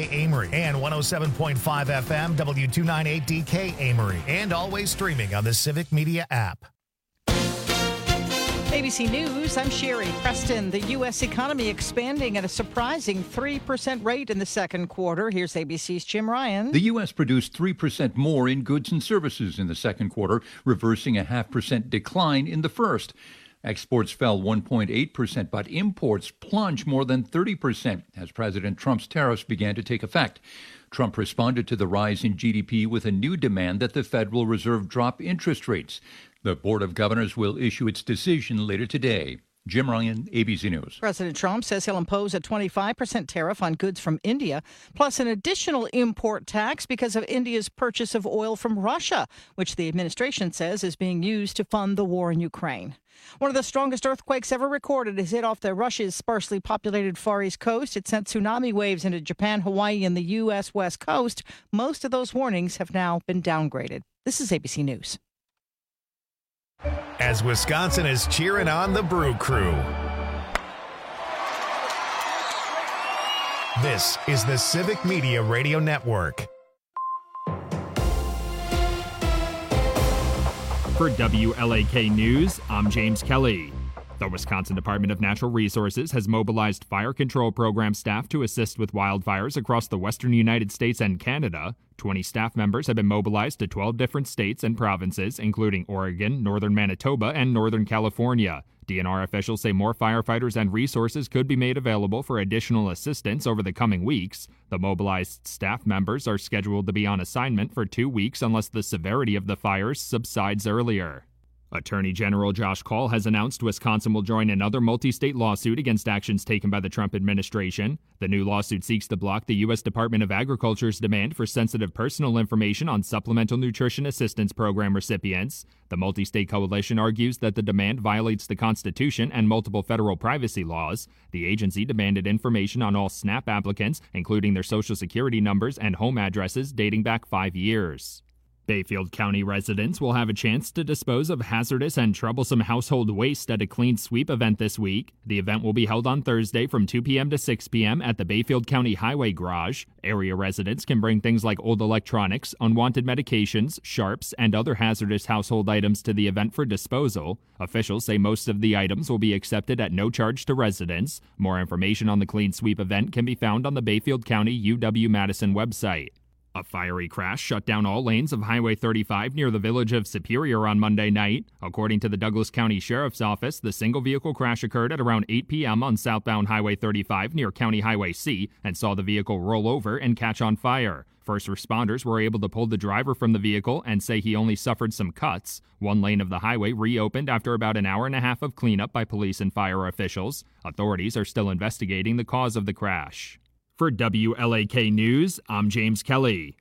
WDKA Amory and 107.5 FM W298DK Amory, and always streaming on the Civic Media app. ABC News, I'm Sherry Preston. The U.S. economy expanding at a surprising 3% rate in the second quarter. Here's ABC's Jim Ryan. The U.S. produced 3% more in goods and services in the second quarter, reversing a 0.5% decline in the first. Exports fell 1.8%, but imports plunged more than 30% as President Trump's tariffs began to take effect. Trump responded to the rise in GDP with a new demand that the Federal Reserve drop interest rates. The Board of Governors will issue its decision later today. Jim Ryan, ABC News. President Trump says he'll impose a 25% tariff on goods from India, plus an additional import tax because of India's purchase of oil from Russia, which the administration says is being used to fund the war in Ukraine. One of the strongest earthquakes ever recorded has hit off Russia's sparsely populated Far East coast. It sent tsunami waves into Japan, Hawaii, and the U.S. West Coast. Most of those warnings have now been downgraded. This is ABC News. As Wisconsin is cheering on the Brew Crew. This is the Civic Media Radio Network. For WLAK News, I'm James Kelly. The Wisconsin Department of Natural Resources has mobilized fire control program staff to assist with wildfires across the western United States and Canada. 20 staff members have been mobilized to 12 different states and provinces, including Oregon, northern Manitoba, and northern California. DNR officials say more firefighters and resources could be made available for additional assistance over the coming weeks. The mobilized staff members are scheduled to be on assignment for 2 weeks unless the severity of the fires subsides earlier. Attorney General Josh Kaul has announced Wisconsin will join another multi-state lawsuit against actions taken by the Trump administration. The new lawsuit seeks to block the U.S. Department of Agriculture's demand for sensitive personal information on Supplemental Nutrition Assistance Program recipients. The multi-state coalition argues that the demand violates the Constitution and multiple federal privacy laws. The agency demanded information on all SNAP applicants, including their Social Security numbers and home addresses dating back 5 years. Bayfield County residents will have a chance to dispose of hazardous and troublesome household waste at a clean sweep event this week. The event will be held on Thursday from 2 p.m. to 6 p.m. at the Bayfield County Highway Garage. Area residents can bring things like old electronics, unwanted medications, sharps, and other hazardous household items to the event for disposal. Officials say most of the items will be accepted at no charge to residents. More information on the clean sweep event can be found on the Bayfield County UW-Madison website. A fiery crash shut down all lanes of Highway 35 near the village of Superior on Monday night. According to the Douglas County Sheriff's Office, the single-vehicle crash occurred at around 8 p.m. on southbound Highway 35 near County Highway C and saw the vehicle roll over and catch on fire. First responders were able to pull the driver from the vehicle and say he only suffered some cuts. One lane of the highway reopened after about an hour and a half of cleanup by police and fire officials. Authorities are still investigating the cause of the crash. For WLAK News, I'm James Kelly.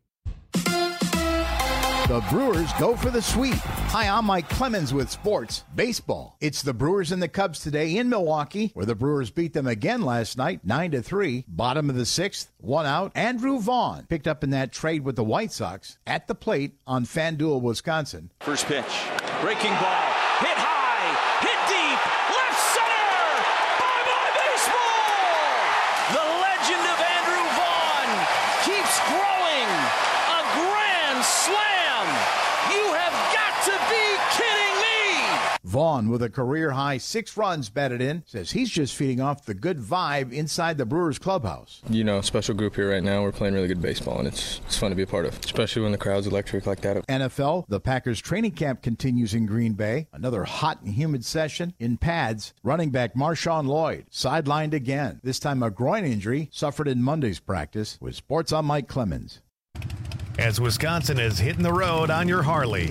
The Brewers go for the sweep. Hi, I'm Mike Clemens with Sports Baseball. It's the Brewers and the Cubs today in Milwaukee, where the Brewers beat them again last night, 9-3. Bottom of the sixth, one out. Andrew Vaughn picked up in that trade with the White Sox at the plate on FanDuel, Wisconsin. First pitch, breaking ball, hit high, hit deep, left center, bye-bye baseball! The legend of Andrew Vaughn keeps growing, a grand slam! You have got to be kidding me! Vaughn, with a career-high 6 runs batted in, says he's just feeding off the good vibe inside the Brewers clubhouse. You know, special group here right now. We're playing really good baseball, and it's fun to be a part of, especially when the crowd's electric like that. NFL, the Packers training camp continues in Green Bay. Another hot and humid session in pads. Running back Marshawn Lloyd sidelined again. This time a groin injury suffered in Monday's practice. With Sports, I'm Mike Clemens. As Wisconsin is hitting the road on your Harley.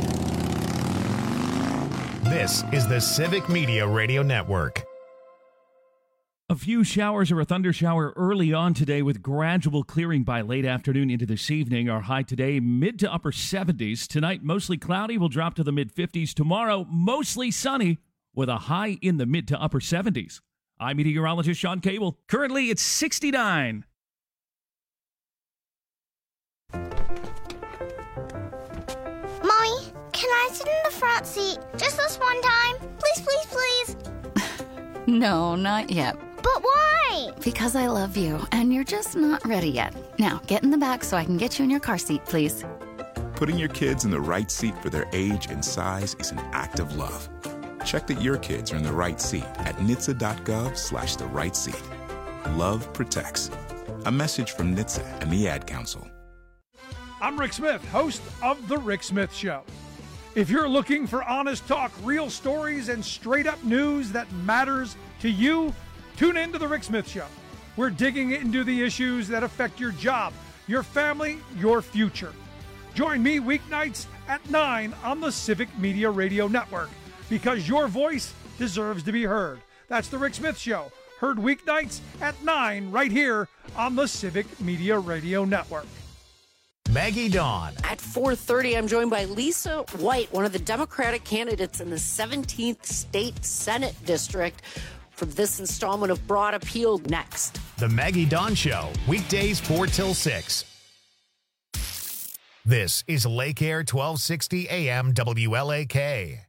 This is the Civic Media Radio Network. A few showers or a thunder shower early on today with gradual clearing by late afternoon into this evening. Our high today, mid to upper 70s. Tonight, mostly cloudy, will drop to the mid-50s. Tomorrow, mostly sunny with a high in the mid to upper 70s. I'm meteorologist Sean Cable. Currently, it's 69. Mommy, can I sit in the front seat just this one time? Please, please, please. No, not yet. But why? Because I love you, and you're just not ready yet. Now, get in the back so I can get you in your car seat, please. Putting your kids in the right seat for their age and size is an act of love. Check that your kids are in the right seat at NHTSA.gov/the right seat. Love protects. A message from NHTSA and the Ad Council. I'm Rick Smith, host of The Rick Smith Show. If you're looking for honest talk, real stories, and straight-up news that matters to you, tune in to The Rick Smith Show. We're digging into the issues that affect your job, your family, your future. Join me weeknights at 9 on the Civic Media Radio Network, because your voice deserves to be heard. That's The Rick Smith Show, heard weeknights at 9 right here on the Civic Media Radio Network. Maggie Dawn. At 4:30, I'm joined by Lisa White, one of the Democratic candidates in the 17th State Senate District, for this installment of Broad Appeal next. The Maggie Dawn Show, weekdays 4 till 6. This is Lake Air 1260 AM WLAK.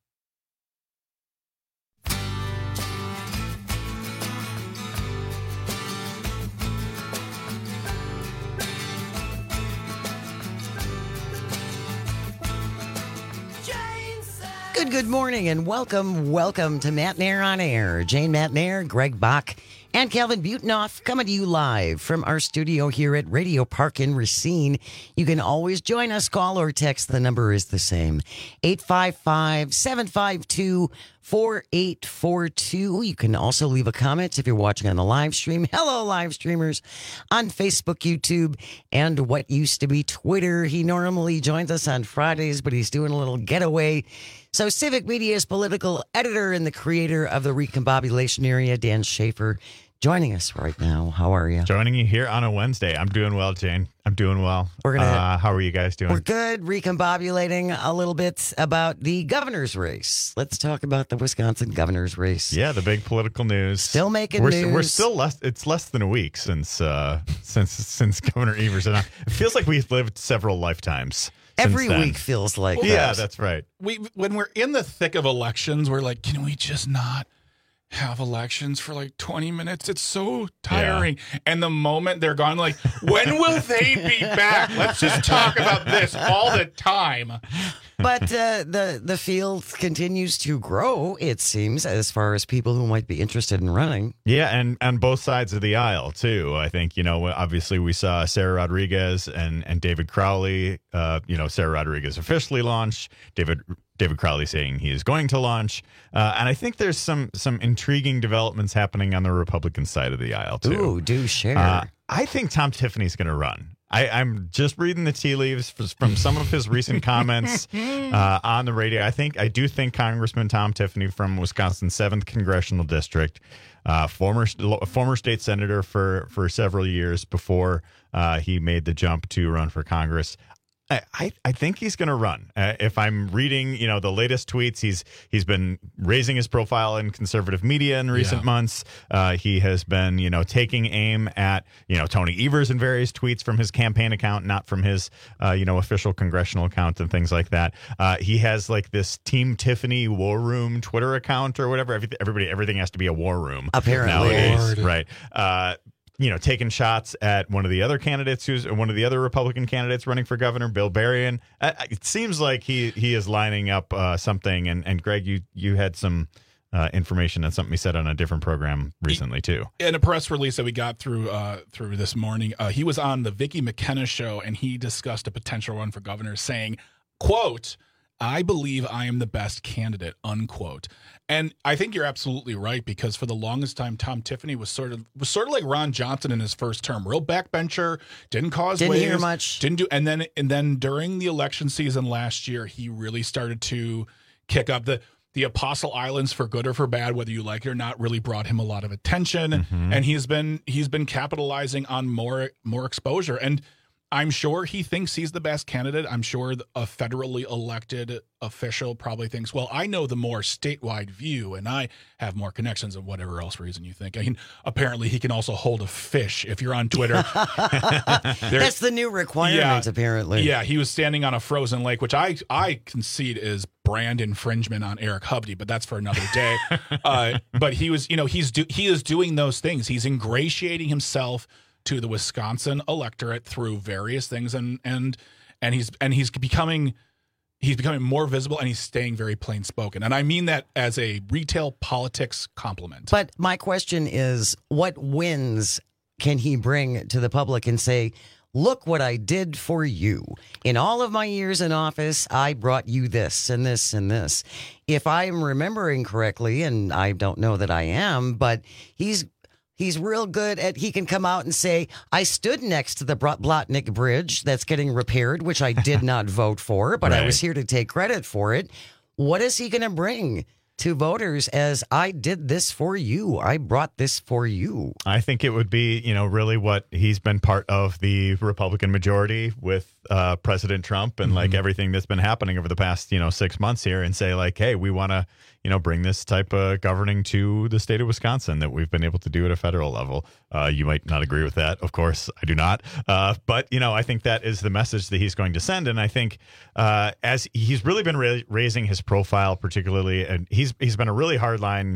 Good morning and welcome to Matt Nair on Air. Jane Matt Nair, Greg Bach, and Calvin Butenoff coming to you live from our studio here at Radio Park in Racine. You can always join us, call or text. The number is the same, 855-752-4842. You can also leave a comment if you're watching on the live stream. Hello, live streamers on Facebook, YouTube, and what used to be Twitter. He normally joins us on Fridays, but he's doing a little getaway. So Civic Media's political editor and the creator of the Recombobulation Area, Dan Schaefer, joining us right now. How are you? Joining you here on a Wednesday. I'm doing well, Jane. I'm doing well. How are you guys doing? We're good. Recombobulating a little bit about the governor's race. Let's talk about the Wisconsin governor's race. Yeah, the big political news. Still making news. We're still less. It's less than a week since Governor Evers and I. It feels like we've lived several lifetimes. Every week feels like that. Yeah, that's right. When we're in the thick of elections, we're like, can we just not have elections for like 20 minutes? It's so tiring. Yeah. And the moment they're gone, like, when will they be back? Let's just talk about this all the time. But the field continues to grow, it seems, as far as people who might be interested in running. Yeah, and on both sides of the aisle, too. I think, obviously we saw Sarah Rodriguez and David Crowley. Sarah Rodriguez officially launched. David Crowley saying he is going to launch. And I think there's some intriguing developments happening on the Republican side of the aisle, too. Ooh, do share. I think Tom Tiffany's going to run. I'm just reading the tea leaves from some of his recent comments on the radio. I do think Congressman Tom Tiffany from Wisconsin's 7th Congressional District, former state senator for several years before he made the jump to run for Congress. I think he's going to run. If I'm reading, the latest tweets, he's been raising his profile in conservative media in recent months. He has been, taking aim at, Tony Evers in various tweets from his campaign account, not from his, official congressional account and things like that. He has like this Team Tiffany War Room Twitter account or whatever. Everything has to be a war room apparently nowadays, right? Taking shots at one of the other candidates, one of the other Republican candidates running for governor, Bill Berrien. It seems like he is lining up something. And Greg, you had some information on something he said on a different program recently too. In a press release that we got through this morning, he was on the Vicki McKenna show, and he discussed a potential run for governor, saying, quote, "I believe I am the best candidate," unquote. And I think you're absolutely right, because for the longest time, Tom Tiffany was sort of like Ron Johnson in his first term, real backbencher, didn't cause waves, hear much, didn't do, and then during the election season last year, he really started to kick up the Apostle Islands, for good or for bad, whether you like it or not, really brought him a lot of attention, and he's been capitalizing on more exposure. And I'm sure he thinks he's the best candidate. I'm sure a federally elected official probably thinks, well, I know the more statewide view and I have more connections and whatever else reason you think. I mean, apparently he can also hold a fish if you're on Twitter. That's the new requirement, apparently. Yeah, he was standing on a frozen lake, which I concede is brand infringement on Eric Hovde, but that's for another day. But he was, he is doing those things. He's ingratiating himself to the Wisconsin electorate through various things, and he's becoming more visible, and he's staying very plain spoken. And I mean that as a retail politics compliment. But my question is, what wins can he bring to the public and say, look what I did for you. In all of my years in office, I brought you this and this and this. If I'm remembering correctly, and I don't know that I am, but he's real good at, he can come out and say, I stood next to the Blotnick Bridge that's getting repaired, which I did not vote for, but I was here to take credit for it. What is he going to bring to voters as I did this for you? I brought this for you. I think it would be, really what he's been part of the Republican majority with President Trump and like everything that's been happening over the past, 6 months here, and say like, hey, we want to, bring this type of governing to the state of Wisconsin that we've been able to do at a federal level. You might not agree with that. Of course, I do not. But, I think that is the message that he's going to send. And I think as he's really been raising his profile, particularly, and he's been a really hardline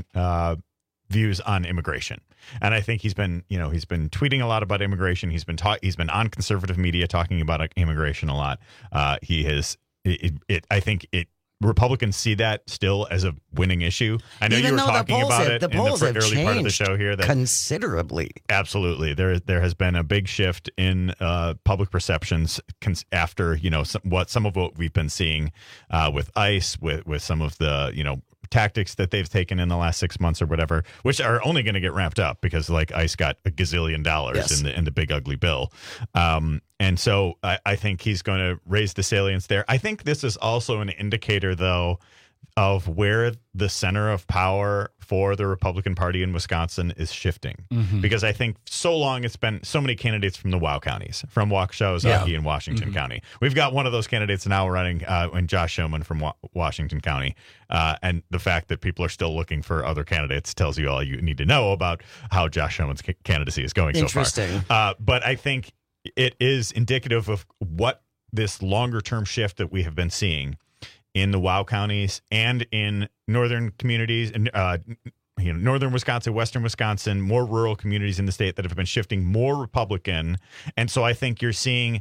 views on immigration. And I think he's been tweeting a lot about immigration. He's been on conservative media talking about immigration a lot. He has I think Republicans see that still as a winning issue. I know you were talking about it in the early part of the show here. That considerably. Absolutely. There has been a big shift in public perceptions after, some of what we've been seeing with ICE, with some of the, tactics that they've taken in the last 6 months or whatever, which are only going to get ramped up because like ICE got $1 gazillion in the big ugly bill. And so I think he's going to raise the salience there. I think this is also an indicator, though, of where the center of power for the Republican Party in Wisconsin is shifting. Because I think so long it's been so many candidates from the WOW counties, from Waukesha, Ozaukee, and Washington County. We've got one of those candidates now running, and Josh Schoeman from Washington County. And the fact that people are still looking for other candidates tells you all you need to know about how Josh Schoeman's candidacy is going so far. But I think it is indicative of what this longer-term shift that we have been seeing in the WOW counties and in northern communities, northern Wisconsin, western Wisconsin, more rural communities in the state that have been shifting more Republican. And so I think you're seeing,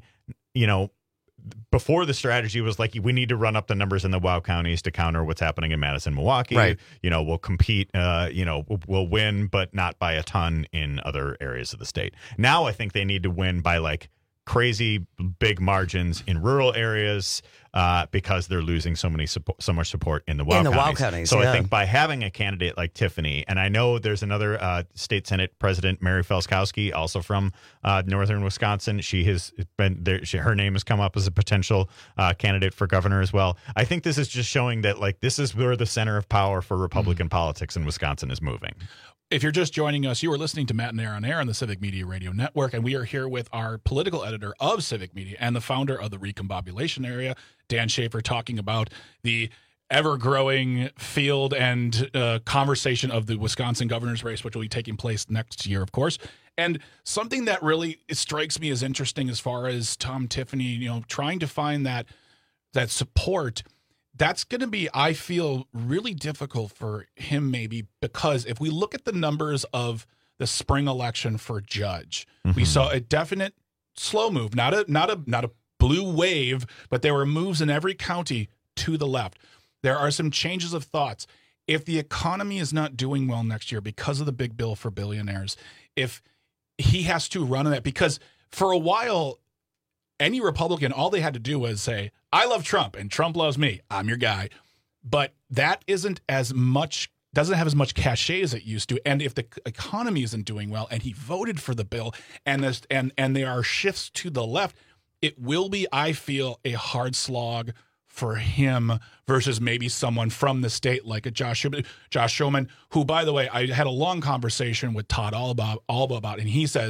before the strategy was like, we need to run up the numbers in the WOW counties to counter what's happening in Madison, Milwaukee. Right. We'll compete, we'll win, but not by a ton in other areas of the state. Now I think they need to win by like crazy big margins in rural areas because they're losing so much support in the WOW counties. So I think by having a candidate like Tiffany, and I know there's another state Senate president, Mary Felskowski, also from northern Wisconsin. She has been there. Her name has come up as a potential candidate for governor as well. I think this is just showing that like this is where the center of power for Republican politics in Wisconsin is moving. If you're just joining us, you are listening to Matt and Aaron on Air on the Civic Media Radio Network, and we are here with our political editor of Civic Media and the founder of the Recombobulation Area, Dan Schaefer, talking about the ever-growing field and conversation of the Wisconsin governor's race, which will be taking place next year, of course. And something that really strikes me as interesting as far as Tom Tiffany, trying to find that support. That's going to be, I feel, really difficult for him maybe because if we look at the numbers of the spring election for judge, we saw a definite slow move, not a blue wave, but there were moves in every county to the left. There are some changes of thoughts. If the economy is not doing well next year because of the big bill for billionaires, if he has to run on that, because for a while, any Republican, all they had to do was say, I love Trump and Trump loves me. I'm your guy. But that doesn't have as much cachet as it used to. And if the economy isn't doing well and he voted for the bill and there are shifts to the left, it will be, I feel, a hard slog for him versus maybe someone from the state like a Josh Schoeman, who, by the way, I had a long conversation with Todd Alba about, and he says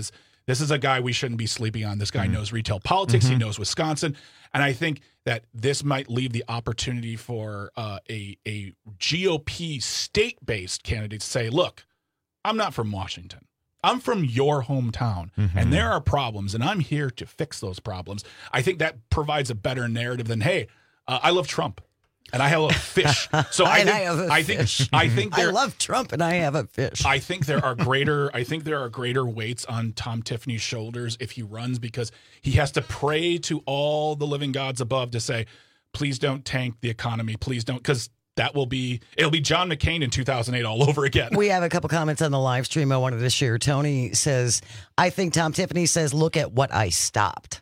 this is a guy we shouldn't be sleeping on. This guy knows retail politics. He knows Wisconsin. And I think that this might leave the opportunity for a GOP state-based candidate to say, look, I'm not from Washington. I'm from your hometown, and there are problems, and I'm here to fix those problems. I think that provides a better narrative than, hey, I love Trump. And I have a fish. So I love Trump and I have a fish. I think there are greater weights on Tom Tiffany's shoulders if he runs, because he has to pray to all the living gods above to say, please don't tank the economy. Please don't, because it'll be John McCain in 2008 all over again. We have a couple comments on the live stream I wanted to share. Tony says, I think Tom Tiffany says, look at what I stopped.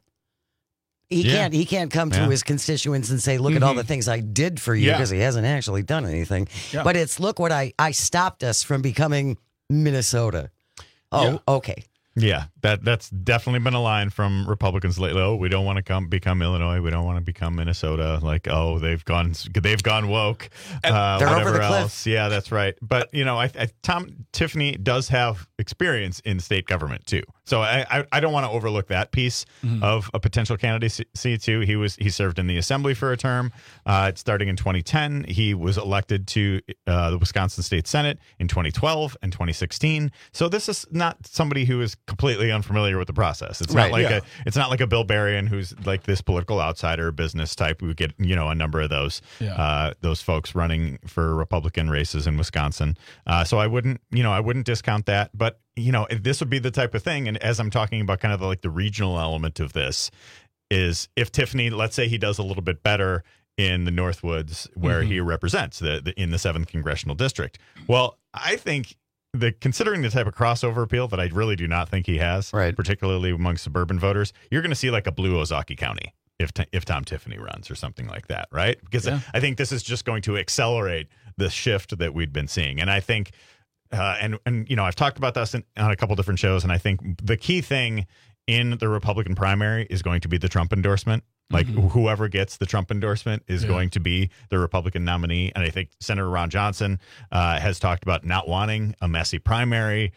He can't come to his constituents and say, look at all the things I did for you, because he hasn't actually done anything. Yeah. But it's, look what I stopped us from becoming Minnesota. Oh, okay. Yeah, that's definitely been a line from Republicans lately. Oh, we don't want to become Illinois. We don't want to become Minnesota. Like, oh, they've gone woke. They're over the cliff. Else. Yeah, that's right. But Tom Tiffany does have experience in state government too. So I don't want to overlook that piece of a potential candidacy too. He served in the assembly for a term. Starting in 2010, he was elected to the Wisconsin State Senate in 2012 and 2016. So this is not somebody who is completely unfamiliar with the process. It's not like a Bill Berrien who's like this political outsider business type. We get a number of those folks running for Republican races in Wisconsin. So I wouldn't discount that. But this would be the type of thing. And as I'm talking about kind of the regional element of this, is if Tiffany, let's say he does a little bit better in the Northwoods where he represents in the 7th congressional district. Well, I think considering the type of crossover appeal that I really do not think he has, particularly among suburban voters, you're going to see like a blue Ozaukee County if Tom Tiffany runs or something like that, right? Because I think this is just going to accelerate the shift that we'd been seeing. And I think, and I've talked about this on a couple different shows, and I think the key thing in the Republican primary is going to be the Trump endorsement. Like whoever gets the Trump endorsement is going to be the Republican nominee. And I think Senator Ron Johnson has talked about not wanting a messy primary.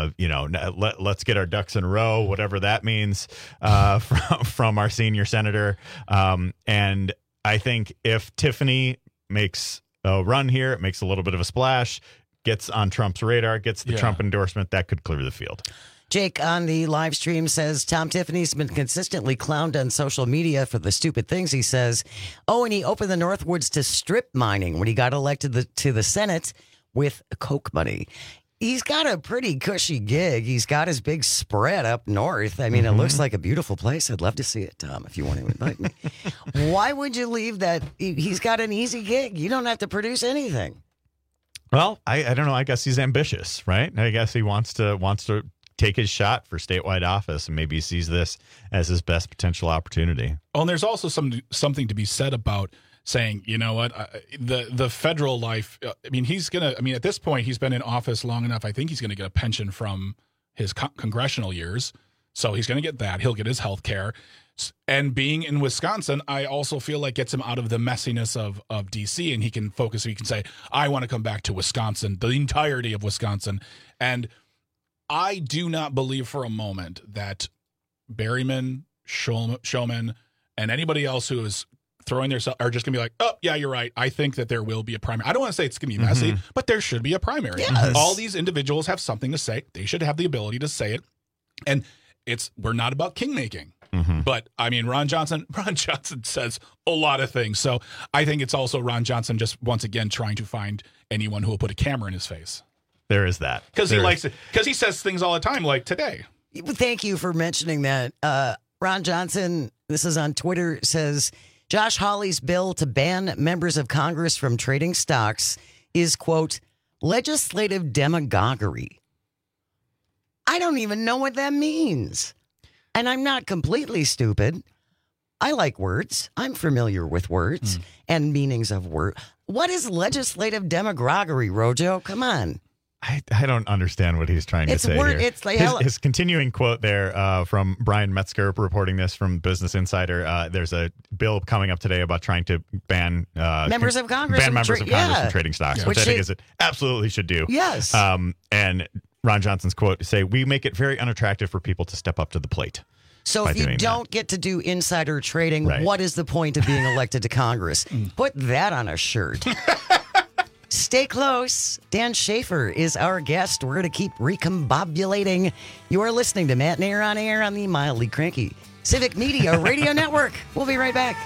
Let's get our ducks in a row, whatever that means, from our senior senator. And I think if Tiffany makes a run here, it makes a little bit of a splash, gets on Trump's radar, gets the Trump endorsement, that could clear the field. Jake on the live stream says Tom Tiffany's been consistently clowned on social media for the stupid things he says. Oh, and he opened the Northwoods to strip mining when he got elected to the Senate with Coke money. He's got a pretty cushy gig. He's got his big spread up north. I mean, it looks like a beautiful place. I'd love to see it, Tom, if you want to invite me. Why would you leave that? He's got an easy gig. You don't have to produce anything. Well, I don't know. I guess he's ambitious, right? I guess he wants to take his shot for statewide office, and maybe he sees this as his best potential opportunity. Oh, and there's also something to be said about saying, you know what, the federal life. I mean, at this point, he's been in office long enough. I think he's going to get a pension from his congressional years, so he's going to get that. He'll get his health care. And being in Wisconsin, I also feel like gets him out of the messiness of D.C., and he can focus. He can say, I want to come back to Wisconsin, the entirety of Wisconsin. And I do not believe for a moment that Berryman, Showman, and anybody else who is throwing their are just going to be like, oh, yeah, you're right. I think that there will be a primary. I don't want to say it's going to be messy, but there should be a primary. Yes. All these individuals have something to say. They should have the ability to say it. And we're not about king-making. But, I mean, Ron Johnson says a lot of things. So I think it's also Ron Johnson just once again trying to find anyone who will put a camera in his face. There is that. Because he likes it. Because he says things all the time, like today. Thank you for mentioning that. Ron Johnson, this is on Twitter, says Josh Hawley's bill to ban members of Congress from trading stocks is, quote, legislative demagoguery. I don't even know what that means. And I'm not completely stupid. I like words. I'm familiar with words and meanings of words. What is legislative demagoguery, Rojo? Come on. I don't understand what he's trying to say here. It's like his continuing quote there from Brian Metzger reporting this from Business Insider. There's a bill coming up today about trying to ban members of Congress from trading stocks, which I think is it absolutely should do. Yes. And Ron Johnson's quote, say, we make it very unattractive for people to step up to the plate. So if you don't get to do insider trading, what is the point of being elected to Congress? Put that on a shirt. Stay close. Dan Schaefer is our guest. We're going to keep recombobulating. You are listening to Matt Nair on Air on the mildly cranky Civic Media Radio Network. We'll be right back.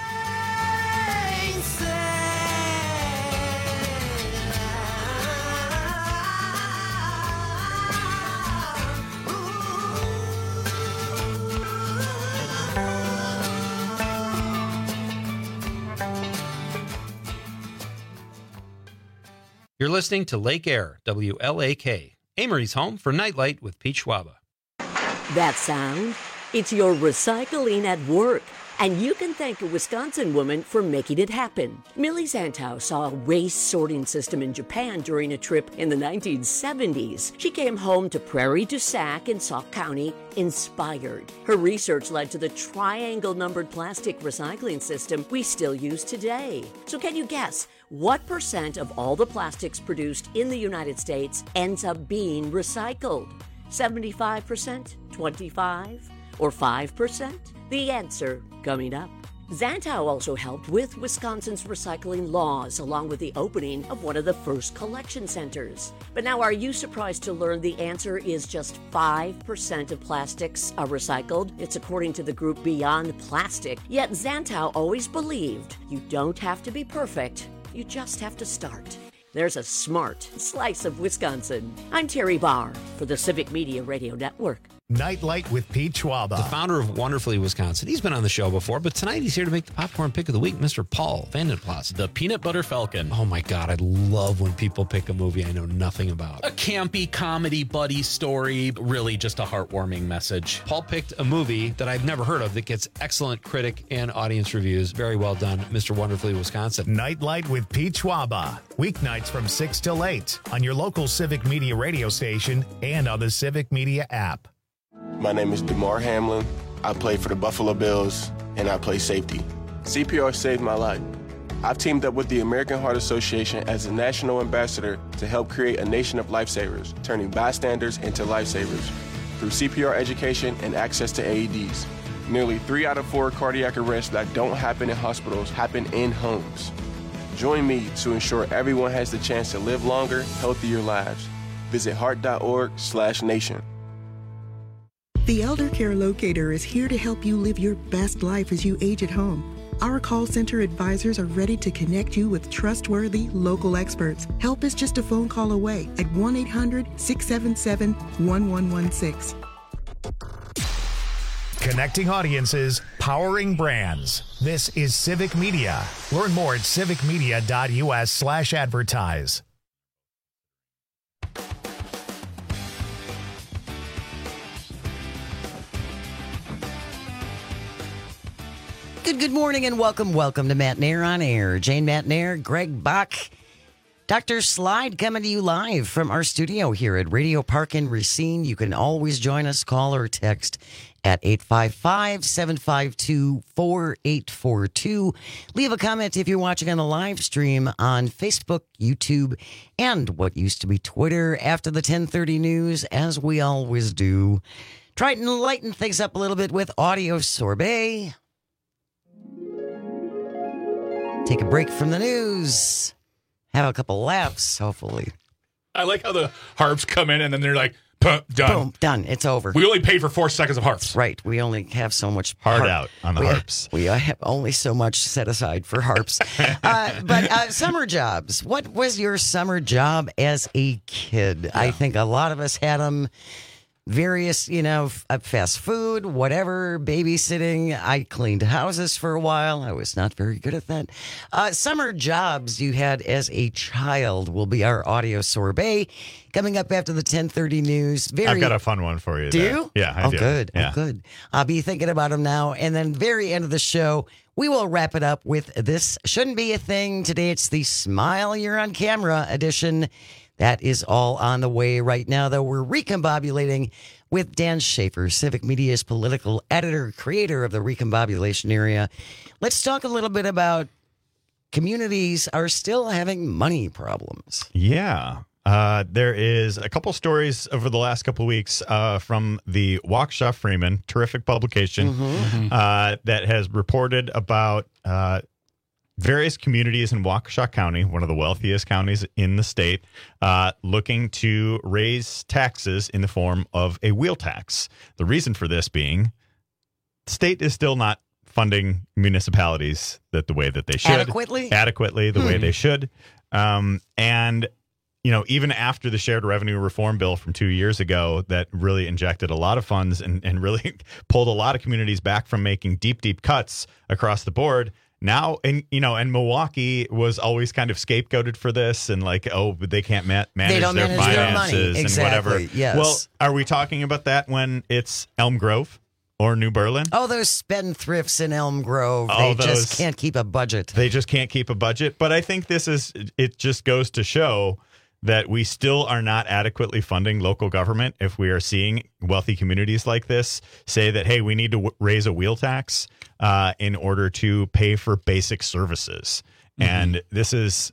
You're listening to Lake Air, WLAK, Amory's home for Nightlight with Pete Schwaba. That sound? It's your recycling at work. And you can thank a Wisconsin woman for making it happen. Millie Zantow saw a waste sorting system in Japan during a trip in the 1970s. She came home to Prairie du Sac in Sauk County inspired. Her research led to the triangle-numbered plastic recycling system we still use today. So can you guess what percent of all the plastics produced in the United States ends up being recycled? 75%? 25%? Or 5%? The answer coming up. Zantow also helped with Wisconsin's recycling laws, along with the opening of one of the first collection centers. But now, are you surprised to learn the answer is just 5% of plastics are recycled? It's according to the group Beyond Plastic. Yet Zantow always believed you don't have to be perfect, you just have to start. There's a smart slice of Wisconsin. I'm Terry Barr for the Civic Media Radio Network. Nightlight with Pete Schwaba. The founder of Wonderfully Wisconsin. He's been on the show before, but tonight he's here to make the popcorn pick of the week, Mr. Paul Vandenplas. The Peanut Butter Falcon. Oh my God, I love when people pick a movie I know nothing about. A campy comedy buddy story, really just a heartwarming message. Paul picked a movie that I've never heard of that gets excellent critic and audience reviews. Very well done, Mr. Wonderfully Wisconsin. Nightlight with Pete Schwaba. Weeknights from 6 till 8 on your local Civic Media radio station and on the Civic Media app. My name is DeMar Hamlin. I play for the Buffalo Bills, and I play safety. CPR saved my life. I've teamed up with the American Heart Association as a national ambassador to help create a nation of lifesavers, turning bystanders into lifesavers through CPR education and access to AEDs. Nearly 3 out of 4 cardiac arrests that don't happen in hospitals happen in homes. Join me to ensure everyone has the chance to live longer, healthier lives. Visit heart.org/nation. The Elder Care Locator is here to help you live your best life as you age at home. Our call center advisors are ready to connect you with trustworthy local experts. Help is just a phone call away at 1-800-677-1116. Connecting audiences, powering brands. This is Civic Media. Learn more at civicmedia.us/advertise. Good morning and welcome to Matt Nair on Air. Jane Matt Nair, Greg Bach, Dr. Slide coming to you live from our studio here at Radio Park in Racine. You can always join us, call or text at 855-752-4842. Leave a comment if you're watching on the live stream on Facebook, YouTube, and what used to be Twitter after the 10:30 news, as we always do. Try to lighten things up a little bit with Audio Sorbet. Take a break from the news. Have a couple laughs, hopefully. I like how the harps come in and then they're like, done. Boom, done. It's over. We only paid for 4 seconds of harps. Right. We only have so much hard out on the harps. We have only so much set aside for harps. But summer jobs. What was your summer job as a kid? Yeah. I think a lot of us had them. Various, fast food, whatever, babysitting. I cleaned houses for a while. I was not very good at that. Summer jobs you had as a child will be our Audio Sorbet coming up after the 10:30 news. I've got a fun one for you. Do you? Yeah, I do. Good. Yeah. Oh, good. I'll be thinking about them now. And then very end of the show, we will wrap it up with This Shouldn't Be a Thing. Today it's the Smile You're on Camera edition. That is all on the way right now, though. We're recombobulating with Dan Schaefer, Civic Media's political editor, creator of the Recombobulation Area. Let's talk a little bit about communities are still having money problems. Yeah. There is a couple stories over the last couple of weeks from the Waukesha Freeman, terrific publication, that has reported about various communities in Waukesha County, one of the wealthiest counties in the state, looking to raise taxes in the form of a wheel tax. The reason for this being the state is still not funding municipalities the way that they should. Adequately, the way they should. And even after the shared revenue reform bill from 2 years ago that really injected a lot of funds and really pulled a lot of communities back from making deep cuts across the board. Now, and Milwaukee was always kind of scapegoated for this and they can't manage their finances and whatever. Yes. Well, are we talking about that when it's Elm Grove or New Berlin? Oh, those spendthrifts in Elm Grove. They just can't keep a budget. They just can't keep a budget. But I think it just goes to show that we still are not adequately funding local government if we are seeing wealthy communities like this say that, hey, we need to raise a wheel tax in order to pay for basic services. And this is,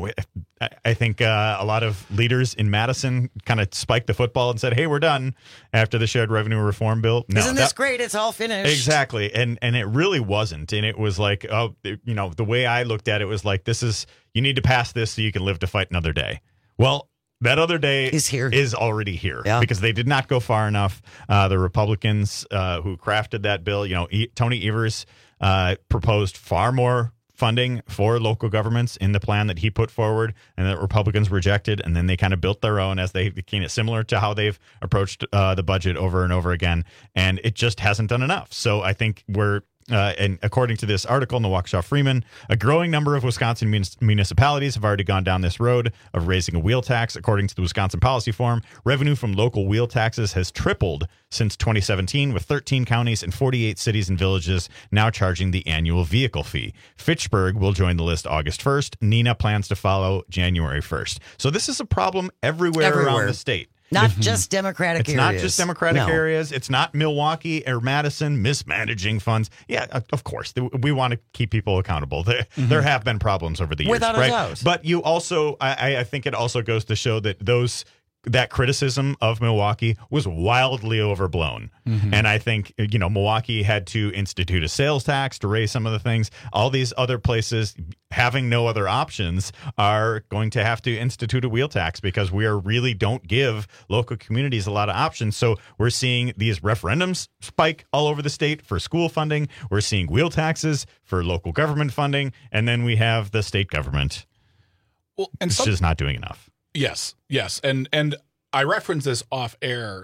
I think a lot of leaders in Madison kind of spiked the football and said, hey, we're done after the shared revenue reform bill. No, Isn't this great? It's all finished. Exactly. And it really wasn't. And it was like, the way I looked at it was like, you need to pass this so you can live to fight another day. Well, that other day is already here because they did not go far enough. The Republicans who crafted that bill, Tony Evers proposed far more funding for local governments in the plan that he put forward and that Republicans rejected. And then they kind of built their own as they became similar to how they've approached the budget over and over again. And it just hasn't done enough. So I think and according to this article in the Waukesha Freeman, a growing number of Wisconsin municipalities have already gone down this road of raising a wheel tax. According to the Wisconsin Policy Forum, revenue from local wheel taxes has tripled since 2017, with 13 counties and 48 cities and villages now charging the annual vehicle fee. Fitchburg will join the list August 1st. Neenah plans to follow January 1st. So this is a problem everywhere. Around the state. Not just Democratic areas. It's not just Democratic areas. It's not Milwaukee or Madison mismanaging funds. Yeah, of course. We want to keep people accountable. There have been problems over the years. Without a doubt. But you also, I think it also goes to show that that criticism of Milwaukee was wildly overblown. And I think, Milwaukee had to institute a sales tax to raise some of the things. All these other places, having no other options, are going to have to institute a wheel tax because we really don't give local communities a lot of options. So we're seeing these referendums spike all over the state for school funding. We're seeing wheel taxes for local government funding. And then we have the state government. It's just not doing enough. Yes. And I referenced this off air,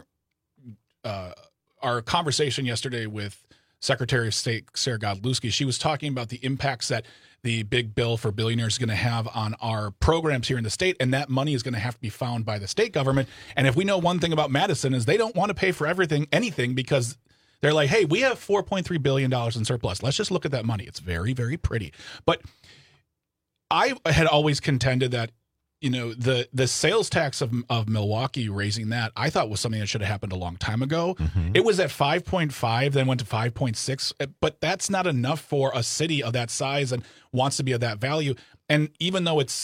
our conversation yesterday with Secretary of State Sarah Godlewski. She was talking about the impacts that the big bill for billionaires is going to have on our programs here in the state, and that money is going to have to be found by the state government. And if we know one thing about Madison is they don't want to pay for anything because they're like, hey, we have $4.3 billion in surplus. Let's just look at that money. It's very, very pretty. But I had always contended that the sales tax of Milwaukee, raising that, I thought was something that should have happened a long time ago. It was at 5.5, then went to 5.6, but that's not enough for a city of that size and wants to be of that value. And even though it's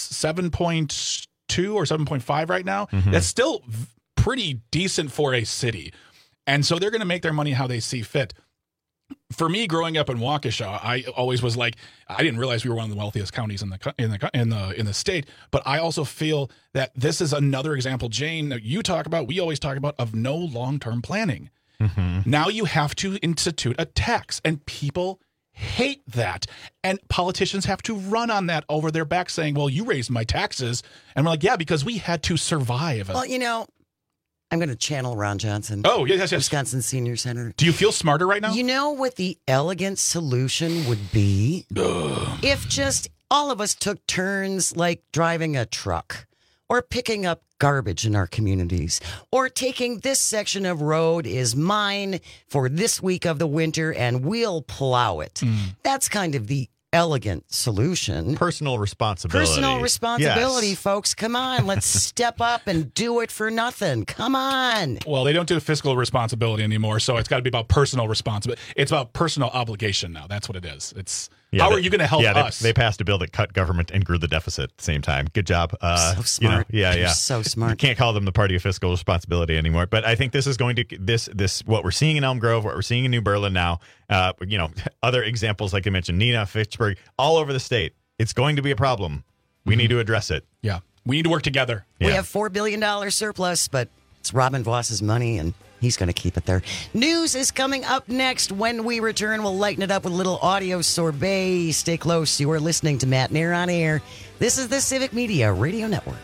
7.2 or 7.5 right now, that's still pretty decent for a city. And so they're going to make their money how they see fit. For me, growing up in Waukesha, I always was like, I didn't realize we were one of the wealthiest counties in the state. But I also feel that this is another example, Jane, that you talk about, we always talk about, of no long-term planning. Now you have to institute a tax, and people hate that. And politicians have to run on that over their back, saying, well, you raised my taxes. And we're like, yeah, because we had to survive. Well, I'm going to channel Ron Johnson. Oh, yes. Wisconsin Senior Center. Do you feel smarter right now? You know what the elegant solution would be? If just all of us took turns like driving a truck or picking up garbage in our communities or taking this section of road is mine for this week of the winter and we'll plow it. That's kind of the elegant solution. Personal responsibility. Yes. Folks. Come on. Let's step up and do it for nothing. Come on. Well, they don't do fiscal responsibility anymore, so it's got to be about personal responsibility. It's about personal obligation now. That's what it is. How are you going to help us? They passed a bill that cut government and grew the deficit at the same time. Good job. So smart. You're so smart. You can't call them the party of fiscal responsibility anymore. But I think this is going to this what we're seeing in Elm Grove, what we're seeing in New Berlin now. Other examples like I mentioned, Neenah, Fitchburg, all over the state. It's going to be a problem. We need to address it. Yeah, we need to work together. We have $4 billion surplus, but it's Robin Voss's money, and he's going to keep it there. News is coming up next. When we return, we'll lighten it up with a little audio sorbet. Stay close. You are listening to Matt Nair on Air. This is the Civic Media Radio Network.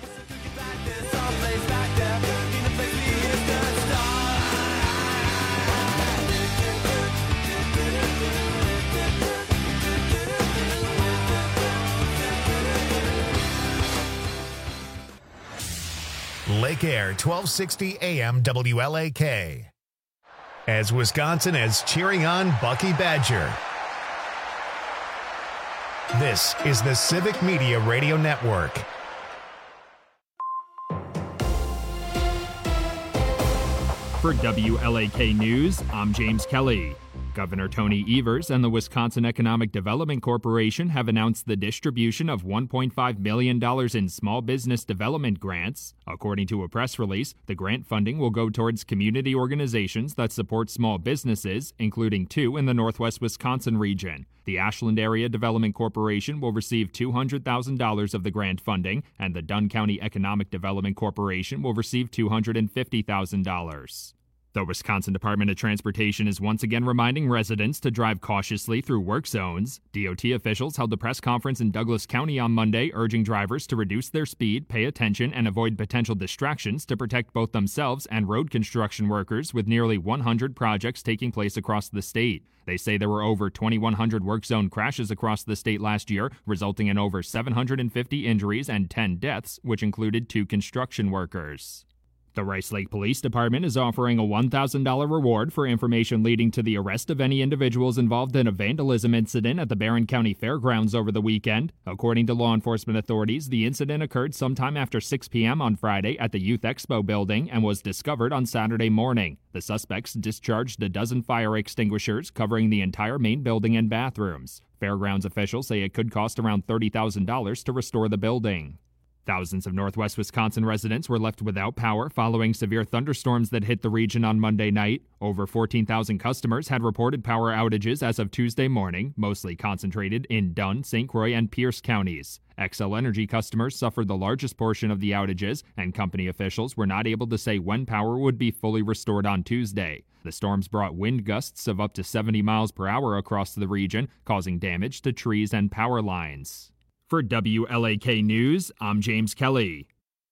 Lake Air, 1260 AM WLAK. As Wisconsin is cheering on Bucky Badger. This is the Civic Media Radio Network. For WLAK News, I'm James Kelly. Governor Tony Evers and the Wisconsin Economic Development Corporation have announced the distribution of $1.5 million in small business development grants. According to a press release, the grant funding will go towards community organizations that support small businesses, including 2 in the Northwest Wisconsin region. The Ashland Area Development Corporation will receive $200,000 of the grant funding, and the Dunn County Economic Development Corporation will receive $250,000. The Wisconsin Department of Transportation is once again reminding residents to drive cautiously through work zones. DOT officials held a press conference in Douglas County on Monday, urging drivers to reduce their speed, pay attention, and avoid potential distractions to protect both themselves and road construction workers, with nearly 100 projects taking place across the state. They say there were over 2,100 work zone crashes across the state last year, resulting in over 750 injuries and 10 deaths, which included 2 construction workers. The Rice Lake Police Department is offering a $1,000 reward for information leading to the arrest of any individuals involved in a vandalism incident at the Barron County Fairgrounds over the weekend. According to law enforcement authorities, the incident occurred sometime after 6 p.m. on Friday at the Youth Expo building and was discovered on Saturday morning. The suspects discharged a dozen fire extinguishers covering the entire main building and bathrooms. Fairgrounds officials say it could cost around $30,000 to restore the building. Thousands of Northwest Wisconsin residents were left without power following severe thunderstorms that hit the region on Monday night. Over 14,000 customers had reported power outages as of Tuesday morning, mostly concentrated in Dunn, St. Croix, and Pierce counties. Xcel Energy customers suffered the largest portion of the outages, and company officials were not able to say when power would be fully restored on Tuesday. The storms brought wind gusts of up to 70 miles per hour across the region, causing damage to trees and power lines. For WLAK News, I'm James Kelly.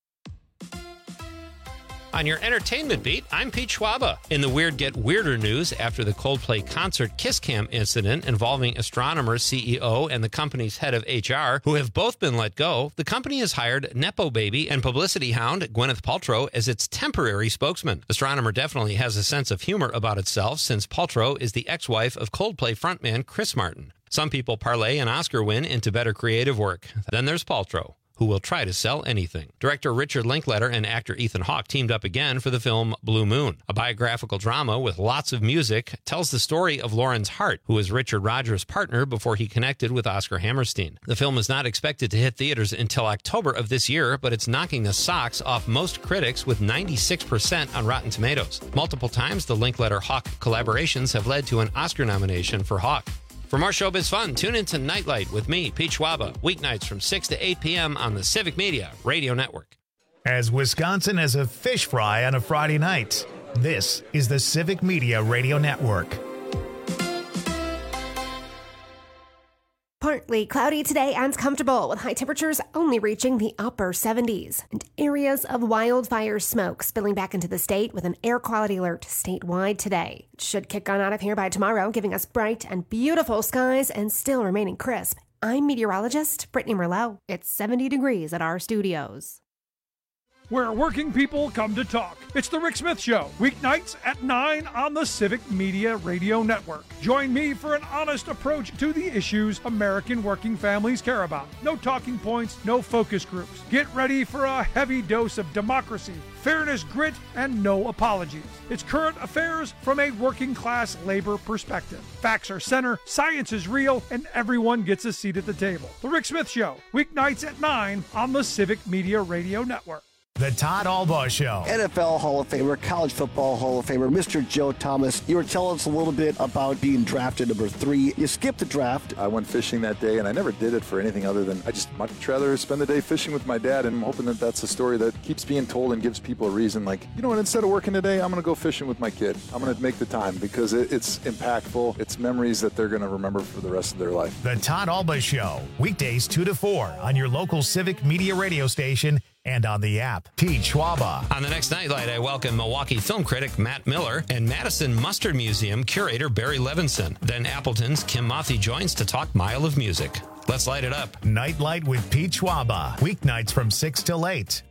On your entertainment beat, I'm Pete Schwaba. In the Weird Get Weirder news, after the Coldplay concert Kiss Cam incident involving Astronomer CEO and the company's head of HR, who have both been let go, the company has hired Nepo Baby and publicity hound Gwyneth Paltrow as its temporary spokesman. Astronomer definitely has a sense of humor about itself, since Paltrow is the ex-wife of Coldplay frontman Chris Martin. Some people parlay an Oscar win into better creative work. Then there's Paltrow, who will try to sell anything. Director Richard Linklater and actor Ethan Hawke teamed up again for the film Blue Moon. A biographical drama with lots of music tells the story of Lawrence Hart, who was Richard Rodgers' partner before he connected with Oscar Hammerstein. The film is not expected to hit theaters until October of this year, but it's knocking the socks off most critics with 96% on Rotten Tomatoes. Multiple times, the Linklater-Hawke collaborations have led to an Oscar nomination for Hawke. For more showbiz fun, tune into Nightlight with me, Pete Schwaba, weeknights from 6 to 8 p.m. on the Civic Media Radio Network. As Wisconsin as a fish fry on a Friday night, this is the Civic Media Radio Network. Partly cloudy today and comfortable, with high temperatures only reaching the upper 70s. And areas of wildfire smoke spilling back into the state with an air quality alert statewide today. It should kick on out of here by tomorrow, giving us bright and beautiful skies and still remaining crisp. I'm meteorologist Brittany Merlot. It's 70 degrees at our studios. where working people come to talk. It's The Rick Smith Show, weeknights at 9 on the Civic Media Radio Network. Join me for an honest approach to the issues American working families care about. No talking points, no focus groups. Get ready for a heavy dose of democracy, fairness, grit, and no apologies. It's current affairs from a working class labor perspective. Facts are center, science is real, and everyone gets a seat at the table. The Rick Smith Show, weeknights at 9 on the Civic Media Radio Network. The Todd Albaugh Show. NFL Hall of Famer, College Football Hall of Famer, Mr. Joe Thomas. You were telling us a little bit about being drafted number 3. You skipped the draft. I went fishing that day, and I never did it for anything other than I just much rather spend the day fishing with my dad, and I'm hoping that that's a story that keeps being told and gives people a reason. Like, you know what, instead of working today, I'm going to go fishing with my kid. I'm going to make the time because it's impactful. It's memories that they're going to remember for the rest of their life. The Todd Albaugh Show, weekdays 2 to 4 on your local Civic Media radio station and on the app. Pete Schwaba. On the next Nightlight, I welcome Milwaukee film critic Matt Miller and Madison Mustard Museum curator Barry Levinson. Then Appleton's Kim Mothy joins to talk Mile of Music. Let's light it up. Nightlight with Pete Schwaba. Weeknights from 6 till 8.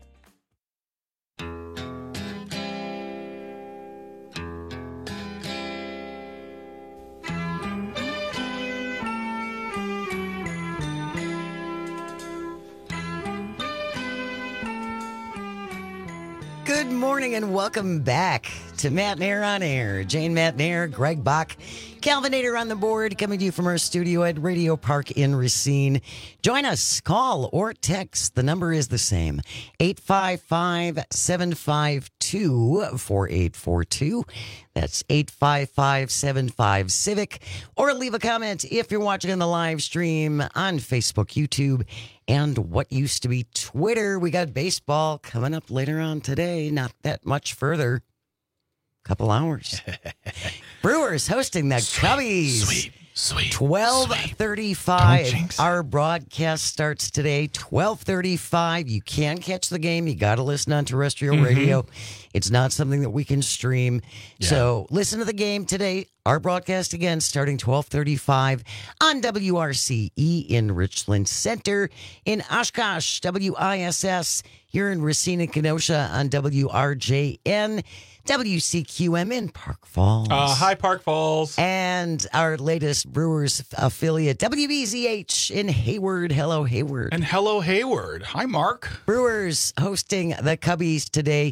Good morning and welcome back to Matt Nair on Air. Jane Matt Nair, Greg Bach, Calvinator on the board, coming to you from our studio at Radio Park in Racine. Join us, call or text. The number is the same, 855-752-4842. That's 855-75-CIVIC. Or leave a comment if you're watching on the live stream on Facebook, YouTube, and what used to be Twitter. We got baseball coming up later on today. Not that much further. Couple hours. Brewers hosting the Cubbies. Sweet. 12:35. Our broadcast starts today. 12:35. You can catch the game. You got to listen on terrestrial radio. It's not something that we can stream. Yeah. So listen to the game today. Our broadcast again starting 12:35 on WRCE in Richland Center, in Oshkosh, WISS, here in Racine and Kenosha on WRJN. WCQM in Park Falls. Hi, Park Falls. And our latest Brewers affiliate, WBZH in Hayward. Hello, Hayward. And hello, Hayward. Hi, Mark. Brewers hosting the Cubbies today,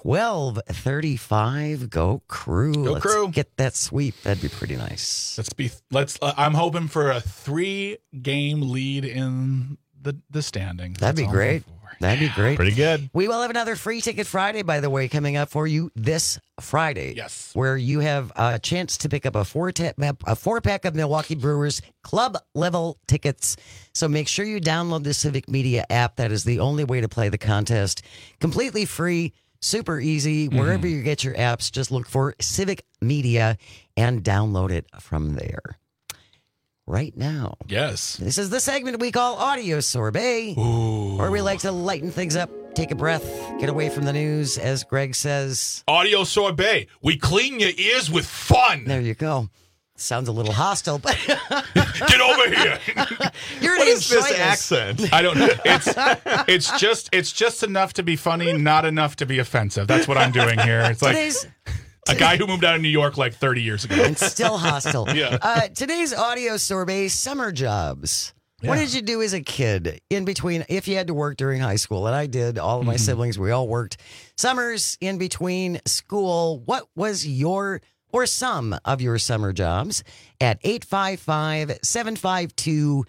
12:35. Go Crew. Go Crew. Let's get that sweep. That'd be pretty nice. I'm hoping for a 3-game lead in the standings. That'd be great. That'd be great. Pretty good. We will have another Free Ticket Friday, by the way, coming up for you this Friday. Yes. Where you have a chance to pick up a 4-pack of Milwaukee Brewers club level tickets. So make sure you download the Civic Media app. That is the only way to play the contest. Completely free, super easy. Wherever you get your apps, just look for Civic Media and download it from there. Right now. Yes. This is the segment we call Audio Sorbet, where we like to lighten things up, take a breath, get away from the news, as Greg says. Audio Sorbet. We clean your ears with fun. There you go. Sounds a little hostile, but get over here. What is this accent? I don't know. It's just enough to be funny, not enough to be offensive. That's what I'm doing here. It's like a guy who moved out of New York like 30 years ago. And still hostile. Yeah. Today's Audio Sorbet, summer jobs. Yeah. What did you do as a kid in between, if you had to work during high school? And I did. All of my siblings, we all worked. Summers in between school. What was your or some of your summer jobs? At 855-752-4842.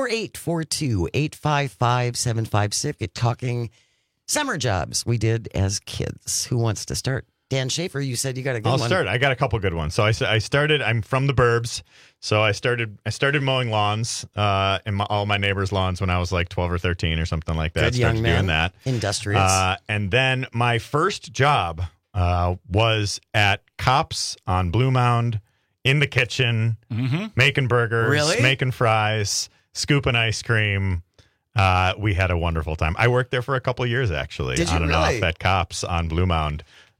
855-756. Talking summer jobs we did as kids. Who wants to start? Dan Schaefer, you said you got a good one. I'll start. I got a couple good ones. So I started. I'm from the burbs, so I started mowing lawns and all my neighbors' lawns when I was like 12 or 13 or something like that. Good young man. Doing that. Industrious. And then my first job was at Cops on Blue Mound, in the kitchen, making burgers, making fries, scooping ice cream. We had a wonderful time. I worked there for a couple of years, actually, Did you on and really? off at Cops on Blue Mound.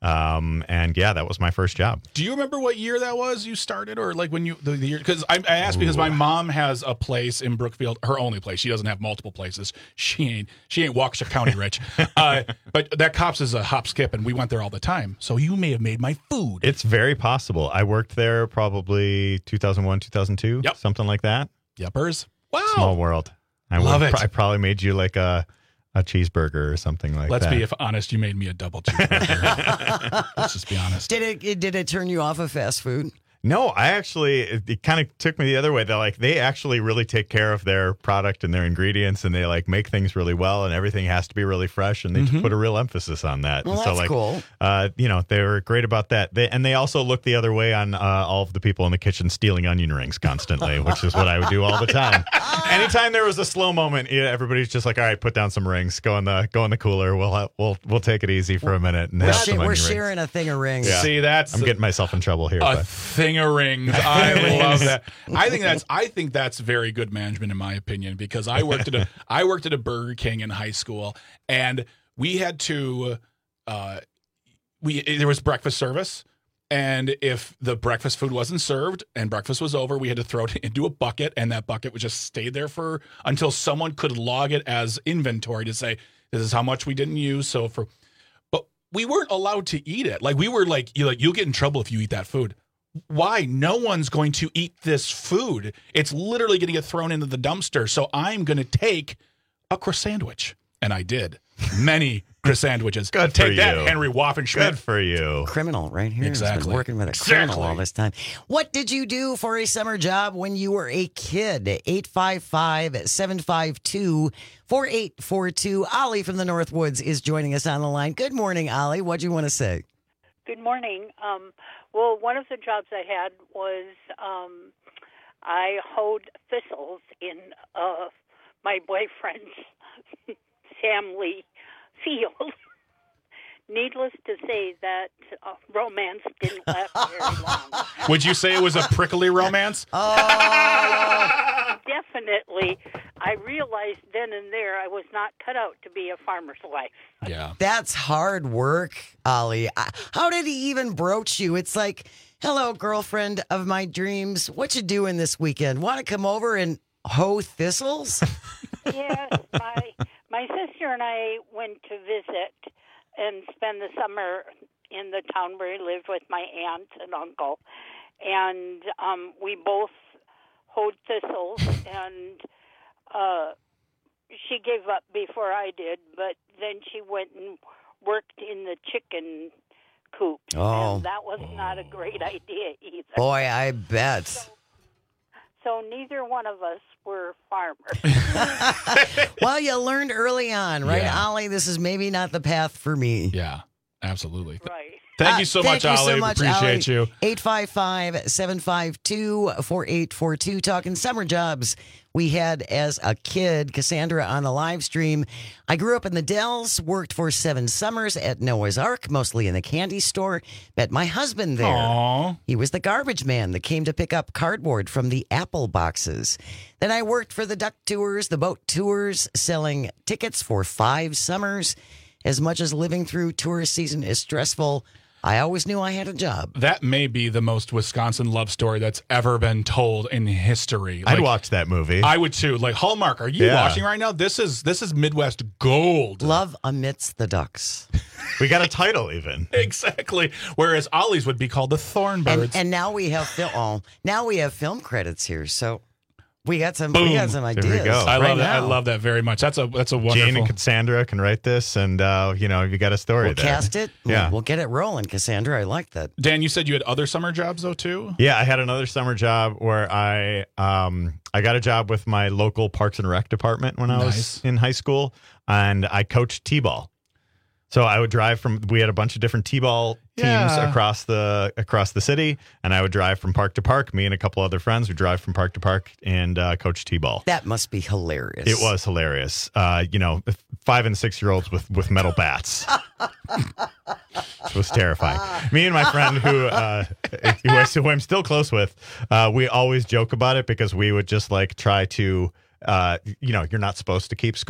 And yeah, that was my first job. Do you remember what year that was you started, or like when you the year? Because I asked because my mom has a place in Brookfield, her only place. She doesn't have multiple places. She ain't Waukesha County rich. But that Cops is a hop skip, and we went there all the time. So you may have made my food. It's very possible. I worked there probably 2001, 2002, something like that. Yuppers. Wow. Small world. I love it. I probably made you like a cheeseburger or something like Let's that. be honest. You made me a double cheeseburger. Let's just be honest. Did it turn you off of fast food? No, I actually, it kind of took me the other way. They actually really take care of their product and their ingredients, and they like make things really well, and everything has to be really fresh, and they put a real emphasis on that. Well, and that's so, like, cool. They were great about that. They also look the other way on all of the people in the kitchen stealing onion rings constantly, which is what I would do all the time. Anytime there was a slow moment, everybody's just like, all right, put down some rings, go in the cooler. We'll take it easy for a minute. And have some onion We're rings. sharing a thing of rings. Yeah. See, I'm getting myself in trouble here. A but. thing of rings. I love that. I think that's very good management in my opinion, because I worked at a Burger King in high school, and we had to there was breakfast service, and if the breakfast food wasn't served and breakfast was over, we had to throw it into a bucket, and that bucket would just stay there until someone could log it as inventory to say this is how much we didn't use. But we weren't allowed to eat it. Like we were like you'll get in trouble if you eat that food. Why? No one's going to eat this food. It's literally going to get thrown into the dumpster. So I'm going to take a croissant sandwich. And I did. Many croissant sandwiches. Good Take for that, you. Henry Waffenschmidt. Good for you. Criminal right here. Exactly. He's been working with a criminal all this time. What did you do for a summer job when you were a kid? 855-752-4842. Ollie from the Northwoods is joining us on the line. Good morning, Ollie. What do you want to say? Good morning. Well, one of the jobs I had was I hoed thistles in my boyfriend's family field. Needless to say, that romance didn't last very long. Would you say it was a prickly romance? Definitely. I realized then and there I was not cut out to be a farmer's wife. Yeah. That's hard work, Ollie. How did he even broach you? It's like, hello, girlfriend of my dreams. What you doing this weekend? Want to come over and hoe thistles? Yes. My sister and I went to visit and spend the summer in the town where he lived with my aunt and uncle. And we both hoed thistles, and she gave up before I did, but then she went and worked in the chicken coop. Oh. And that was not a great idea either. Boy, I bet. So neither one of us were farmers. Well, you learned early on, right, Yeah. Ollie? This is maybe not the path for me. Yeah, absolutely. Right. Thank you so much, Ollie. Appreciate you. 855-752-4842. Talking summer jobs we had as a kid. Cassandra on the live stream. I grew up in the Dells, worked for 7 summers at Noah's Ark, mostly in the candy store. Met my husband there. Aww. He was the garbage man that came to pick up cardboard from the apple boxes. Then I worked for the duck tours, the boat tours, selling tickets for 5 summers. As much as living through tourist season is stressful, I always knew I had a job. That may be the most Wisconsin love story that's ever been told in history. I'd watch that movie. I would too. Like Hallmark, are you watching right now? This is Midwest gold. Love amidst the ducks. We got a title even. Exactly. Whereas Ollie's would be called the Thornbirds. And now we have film credits here. So we got some Boom. ideas. There we go. I love that. now. I love that very much. That's a wonderful. Jane and Cassandra can write this, and you got a story We'll there. cast it. Yeah. We'll get it rolling, Cassandra. I like that. Dan, you said you had other summer jobs though too? Yeah, I had another summer job where I got a job with my local Parks and Rec department when I was in high school, and I coached T-ball. So I would drive we had a bunch of different T-ball teams across the city, and I would drive from park to park. Me and a couple other friends would drive from park to park and coach T-ball. That must be hilarious. It was hilarious. 5 and 6-year-olds with metal bats. It was terrifying. Me and my friend who I'm still close with, we always joke about it because we would just like try to, you're not supposed to keep score.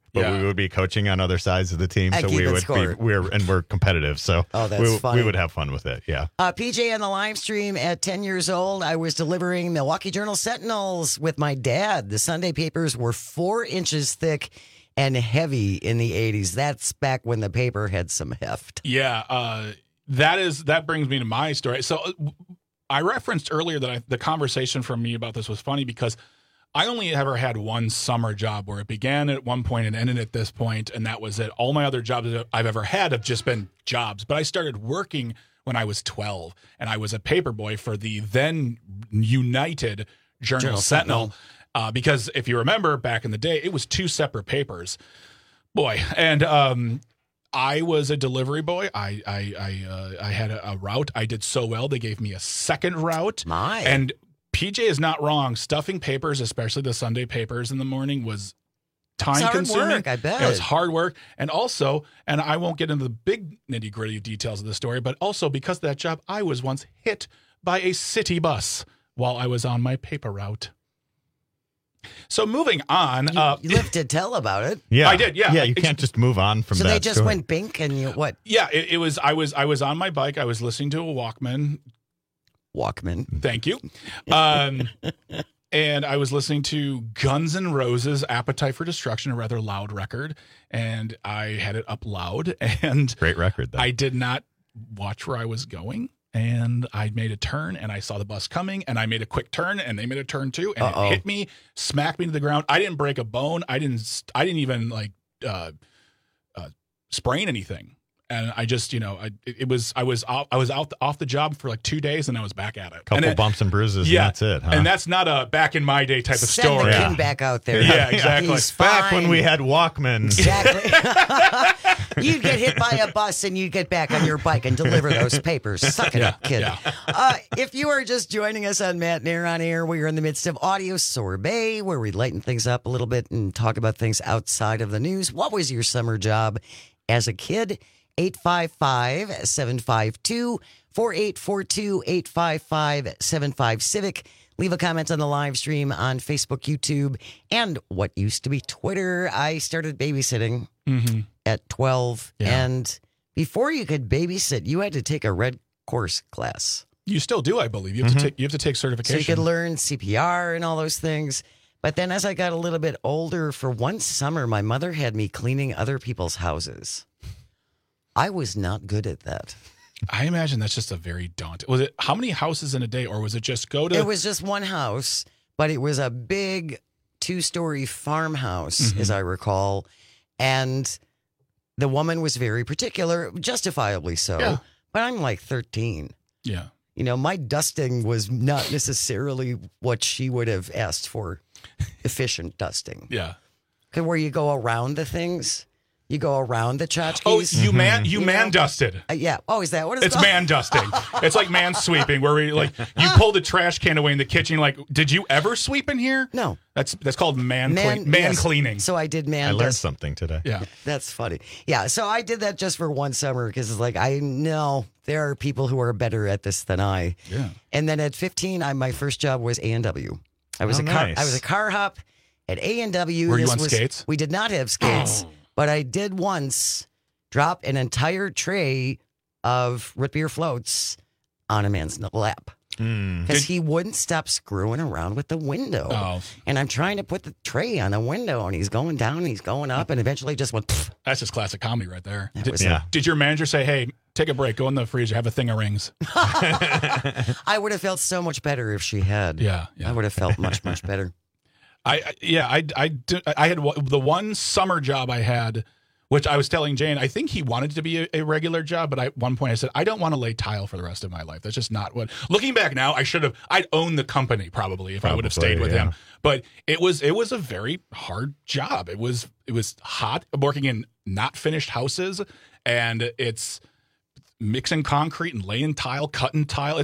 but we would be coaching on other sides of the team, And so we keeping would score. we're competitive. So that's funny. we would have fun with it. Yeah. PJ on the live stream at 10 years old, I was delivering Milwaukee Journal Sentinels with my dad. The Sunday papers were 4 inches thick and heavy in the 80s. That's back when the paper had some heft. Yeah, that brings me to my story. So I referenced earlier that the conversation from me about this was funny because I only ever had one summer job where it began at one point and ended at this point, and that was it. All my other jobs that I've ever had have just been jobs. But I started working when I was 12, and I was a paper boy for the then United Journal Sentinel. Because if you remember back in the day, it was 2 separate papers. Boy, and I was a delivery boy. I had a route. I did so well, they gave me a second route. And PJ is not wrong. Stuffing papers, especially the Sunday papers in the morning, was time-consuming. Hard work, I bet. It was hard work. And also, and I won't get into the big nitty-gritty details of the story, but also because of that job, I was once hit by a city bus while I was on my paper route. So moving on, you lived to tell about it. Yeah, I did. Yeah, yeah. You can't just move on from so that. So they just went bink, and you what? Yeah, it was. I was on my bike. I was listening to a Walkman. Thank you. And I was listening to Guns N' Roses' "Appetite for Destruction," a rather loud record, and I had it up loud. And great record, though. I did not watch where I was going. And I made a turn, and I saw the bus coming, and I made a quick turn, and they made a turn too, and it hit me, smacked me to the ground. I didn't break a bone. I didn't even like sprain anything. And I just, I was off the job for like 2 days, and I was back at it. Couple bumps and bruises, and that's it. Huh? And that's not a back in my day type of Send story. the king back out there. Yeah, exactly. He's back fine. when we had Walkmans. Exactly. You'd get hit by a bus, and you'd get back on your bike and deliver those papers. Suck it up, kid. Yeah. If you are just joining us on Matt and Aaron on Air, we are in the midst of Audio Sorbet, where we lighten things up a little bit and talk about things outside of the news. What was your summer job as a kid? 855-752-4842, 855-75 Leave a comment on the live stream on Facebook, YouTube, and what used to be Twitter. I started babysitting at 12, and before you could babysit, you had to take a red course class. You still do, I believe. You have to take certification. So you could learn CPR and all those things. But then as I got a little bit older, for one summer, my mother had me cleaning other people's houses. I was not good at that. I imagine that's just a very daunting. Was it how many houses in a day, or was it just go to? It was just one house, but it was a big 2-story farmhouse, as I recall. And the woman was very particular, justifiably so. Yeah. But I'm like 13. Yeah. My dusting was not necessarily what she would have asked for. Efficient dusting. Yeah. Where you go around the things. You go around the tchotchkes. Oh, you man dusted. Yeah. Oh, is that what it's It's called? man dusting. It's like man sweeping, where you pull the trash can away in the kitchen. Like, did you ever sweep in here? No. That's called man yes. cleaning. So I did man. I learned something today. Yeah, that's funny. Yeah, so I did that just for one summer because it's like I know there are people who are better at this than I. Yeah. And then at 15, my first job was A&W. I was nice. I was a car hop at A&W. Were you on skates? We did not have skates. But I did once drop an entire tray of root beer floats on a man's lap. Because he wouldn't stop screwing around with the window. Oh. And I'm trying to put the tray on the window, and he's going down, and he's going up, and eventually just went, pfft. That's just classic comedy right there. Yeah. Did your manager say, hey, take a break, go in the freezer, have a thing of rings? I would have felt so much better if she had. Yeah. I would have felt much, much better. I had the one summer job I had, which I was telling Jane, I think he wanted to be a regular job, but at one point I said, I don't want to lay tile for the rest of my life. That's just not what. Looking back now, I'd own the company probably if I would have stayed with him. But it was a very hard job. It was hot, working in not finished houses, and it's mixing concrete and laying tile, cutting tile.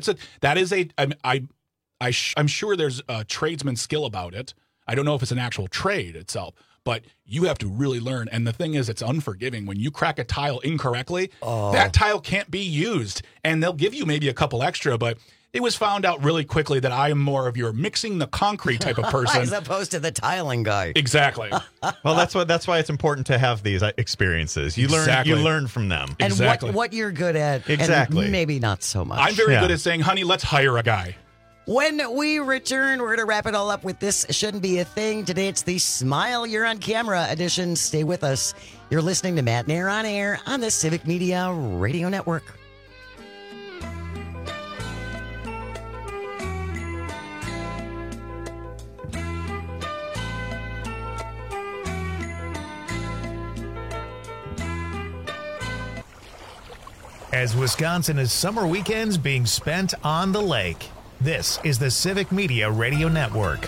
I'm sure there's a tradesman skill about it. I don't know if it's an actual trade itself, but you have to really learn. And the thing is, it's unforgiving. When you crack a tile incorrectly, that tile can't be used. And they'll give you maybe a couple extra, but it was found out really quickly that I am more of your mixing the concrete type of person. As opposed to the tiling guy. Exactly. Well, that's why it's important to have these experiences. You learn from them. And Exactly. what you're good at. Exactly. And maybe not so much. I'm very good at saying, honey, let's hire a guy. When we return, we're going to wrap it all up with This Shouldn't Be a Thing. Today it's the Smile You're on Camera edition. Stay with us. You're listening to Matt Nair on Air on the Civic Media Radio Network. As Wisconsin is summer weekends being spent on the lake. This is the Civic Media Radio Network.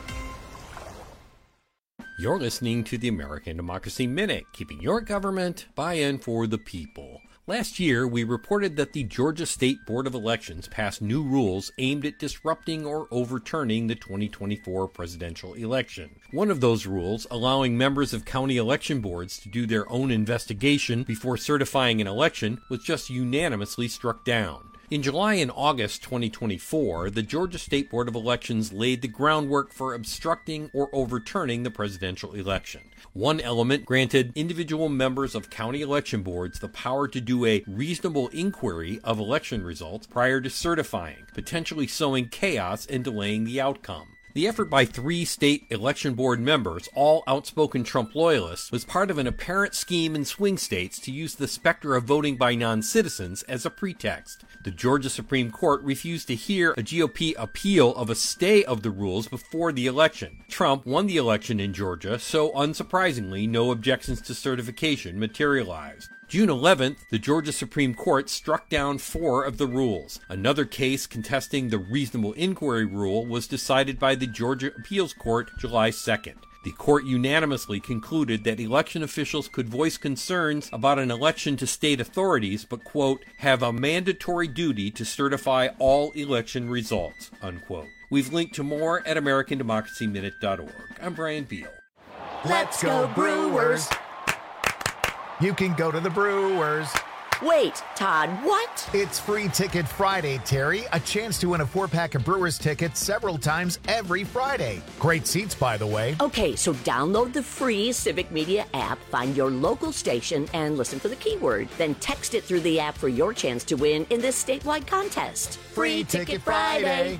You're listening to the American Democracy Minute, keeping your government by and for the people. Last year, we reported that the Georgia State Board of Elections passed new rules aimed at disrupting or overturning the 2024 presidential election. One of those rules, allowing members of county election boards to do their own investigation before certifying an election, was just unanimously struck down. In July and August 2024, the Georgia State Board of Elections laid the groundwork for obstructing or overturning the presidential election. One element granted individual members of county election boards the power to do a reasonable inquiry of election results prior to certifying, potentially sowing chaos and delaying the outcome. The effort by 3 state election board members, all outspoken Trump loyalists, was part of an apparent scheme in swing states to use the specter of voting by non-citizens as a pretext. The Georgia Supreme Court refused to hear a GOP appeal of a stay of the rules before the election. Trump won the election in Georgia, so unsurprisingly, no objections to certification materialized. June 11th, the Georgia Supreme Court struck down 4 of the rules. Another case contesting the reasonable inquiry rule was decided by the Georgia Appeals Court July 2nd. The court unanimously concluded that election officials could voice concerns about an election to state authorities, but, quote, have a mandatory duty to certify all election results, unquote. We've linked to more at AmericanDemocracyMinute.org. I'm Brian Beal. Let's go Brewers! You can go to the Brewers. Wait, Todd, what? It's Free Ticket Friday, Terry. A chance to win a 4-pack of Brewers tickets several times every Friday. Great seats, by the way. Okay, so download the free Civic Media app, find your local station, and listen for the keyword. Then text it through the app for your chance to win in this statewide contest. Free Ticket Friday.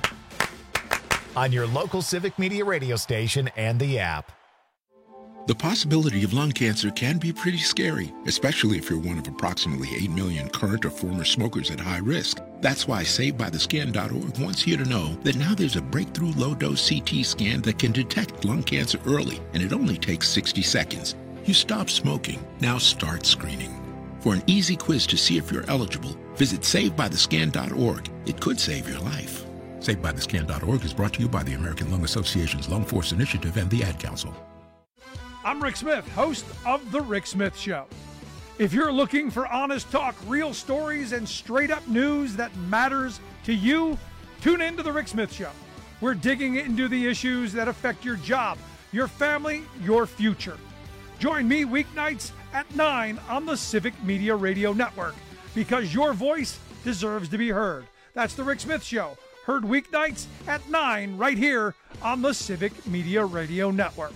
On your local Civic Media radio station and the app. The possibility of lung cancer can be pretty scary, especially if you're one of approximately 8 million current or former smokers at high risk. That's why SaveByTheScan.org wants you to know that now there's a breakthrough low-dose CT scan that can detect lung cancer early, and it only takes 60 seconds. You stop smoking, now start screening. For an easy quiz to see if you're eligible, visit SaveByTheScan.org. It could save your life. SaveByTheScan.org is brought to you by the American Lung Association's Lung Force Initiative and the Ad Council. I'm Rick Smith, host of The Rick Smith Show. If you're looking for honest talk, real stories, and straight-up news that matters to you, tune in to The Rick Smith Show. We're digging into the issues that affect your job, your family, your future. Join me weeknights at 9 on the Civic Media Radio Network, because your voice deserves to be heard. That's The Rick Smith Show, heard weeknights at 9 right here on the Civic Media Radio Network.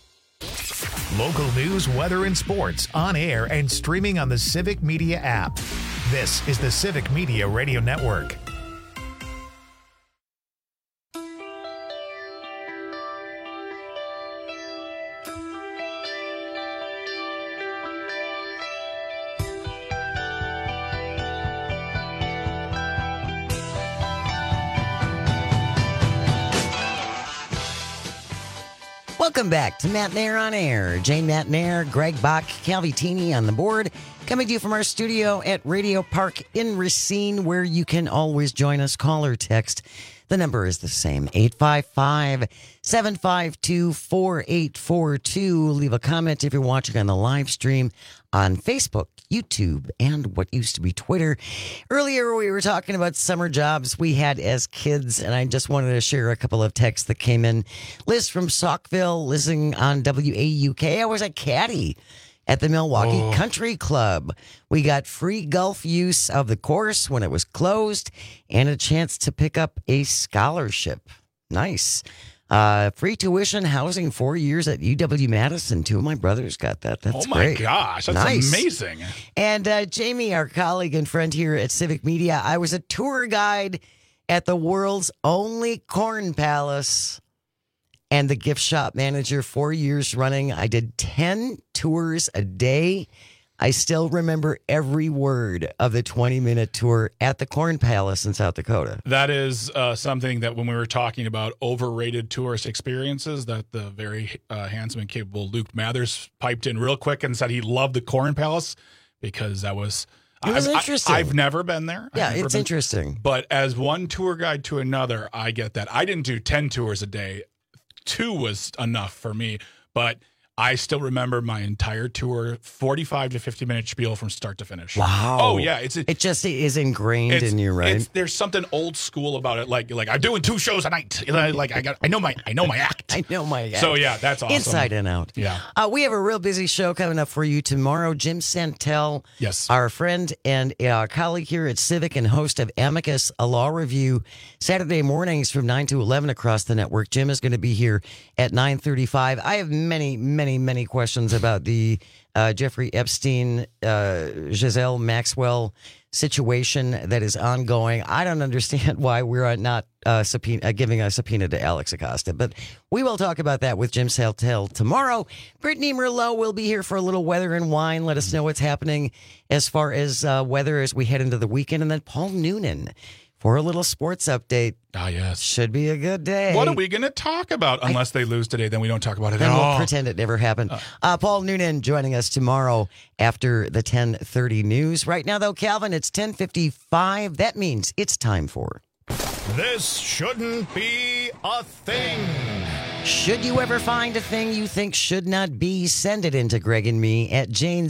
Local news, weather, and sports on air and streaming on the Civic Media app. This is the Civic Media Radio Network. Welcome back to Matt Nair on Air. Jane Matt Nair, Greg Bach, Calvitini on the board. Coming to you from our studio at Radio Park in Racine, where you can always join us. Call or text. The number is the same, 855-752-4842. Leave a comment if you're watching on the live stream on Facebook, YouTube, and what used to be Twitter. Earlier, we were talking about summer jobs we had as kids, and I just wanted to share a couple of texts that came in. Liz from Saukville, listening on WAUK. I was a caddy at the Milwaukee Country Club. We got free golf use of the course when it was closed and a chance to pick up a scholarship. Nice. Free tuition, housing, 4 years at UW-Madison. 2 of my brothers got that. That's great. Gosh, that's nice. amazing. And Jamie, our colleague and friend here at Civic Media, I was a tour guide at the world's only Corn Palace and the gift shop manager 4 years running. I did 10 tours a day. I still remember every word of the 20-minute tour at the Corn Palace in South Dakota. That is something that when we were talking about overrated tourist experiences, that the very handsome and capable Luke Mathers piped in real quick and said he loved the Corn Palace because that was... It was interesting. I've never been there. Yeah, it's interesting. But as one tour guide to another, I get that. I didn't do 10 tours a day. 2 was enough for me. But I still remember my entire tour, 45 to 50-minute spiel from start to finish. Wow. Oh, yeah. It just is ingrained in you, right? There's something old school about it. Like I'm doing 2 shows a night. Like I know my act. I know my act. So, yeah, that's awesome. Inside and out. Yeah. We have a real busy show coming up for you tomorrow. Jim Santel, yes, our friend and our colleague here at Civic and host of Amicus, a law review, Saturday mornings from 9 to 11 across the network. Jim is going to be here at 9:35. I have many questions about the Jeffrey Epstein, Giselle Maxwell situation that is ongoing. I don't understand why we're not giving a subpoena to Alex Acosta, but we will talk about that with Jim Santel tomorrow. Brittany Merlot will be here for a little weather and wine. Let us know what's happening as far as weather as we head into the weekend. And then Paul Noonan for a little sports update. Ah, yes. Should be a good day. What are we going to talk about? Unless they lose today, then we don't talk about it then at all. We'll pretend it never happened. Paul Noonan joining us tomorrow after the 10:30 news. Right now, though, Calvin, it's 10:55. That means it's time for... This shouldn't be a thing. Should you ever find a thing you think should not be, send it in to Greg and me at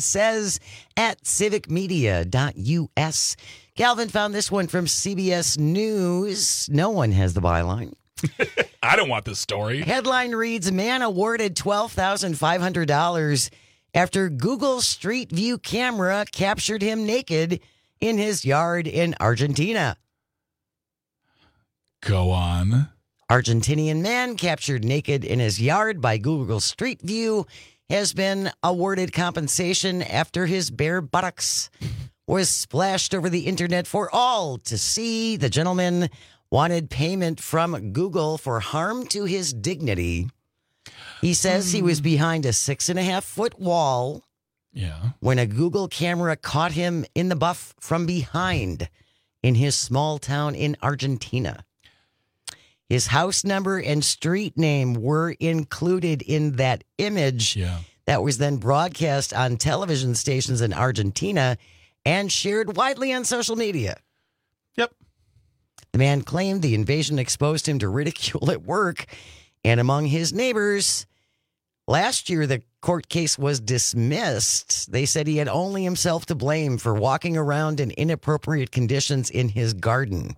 janesays@civicmedia.us. Calvin found this one from CBS News. No one has the byline. I don't want this story. Headline reads, man awarded $12,500 after Google Street View camera captured him naked in his yard in Argentina. Go on. Argentinian man captured naked in his yard by Google Street View has been awarded compensation after his bare buttocks was splashed over the internet for all to see. The gentleman wanted payment from Google for harm to his dignity. He says he was behind a 6.5-foot wall when a Google camera caught him in the buff from behind in his small town in Argentina. His house number and street name were included in that image that was then broadcast on television stations in Argentina and shared widely on social media. Yep. The man claimed the invasion exposed him to ridicule at work and among his neighbors. Last year, the court case was dismissed. They said he had only himself to blame for walking around in inappropriate conditions in his garden.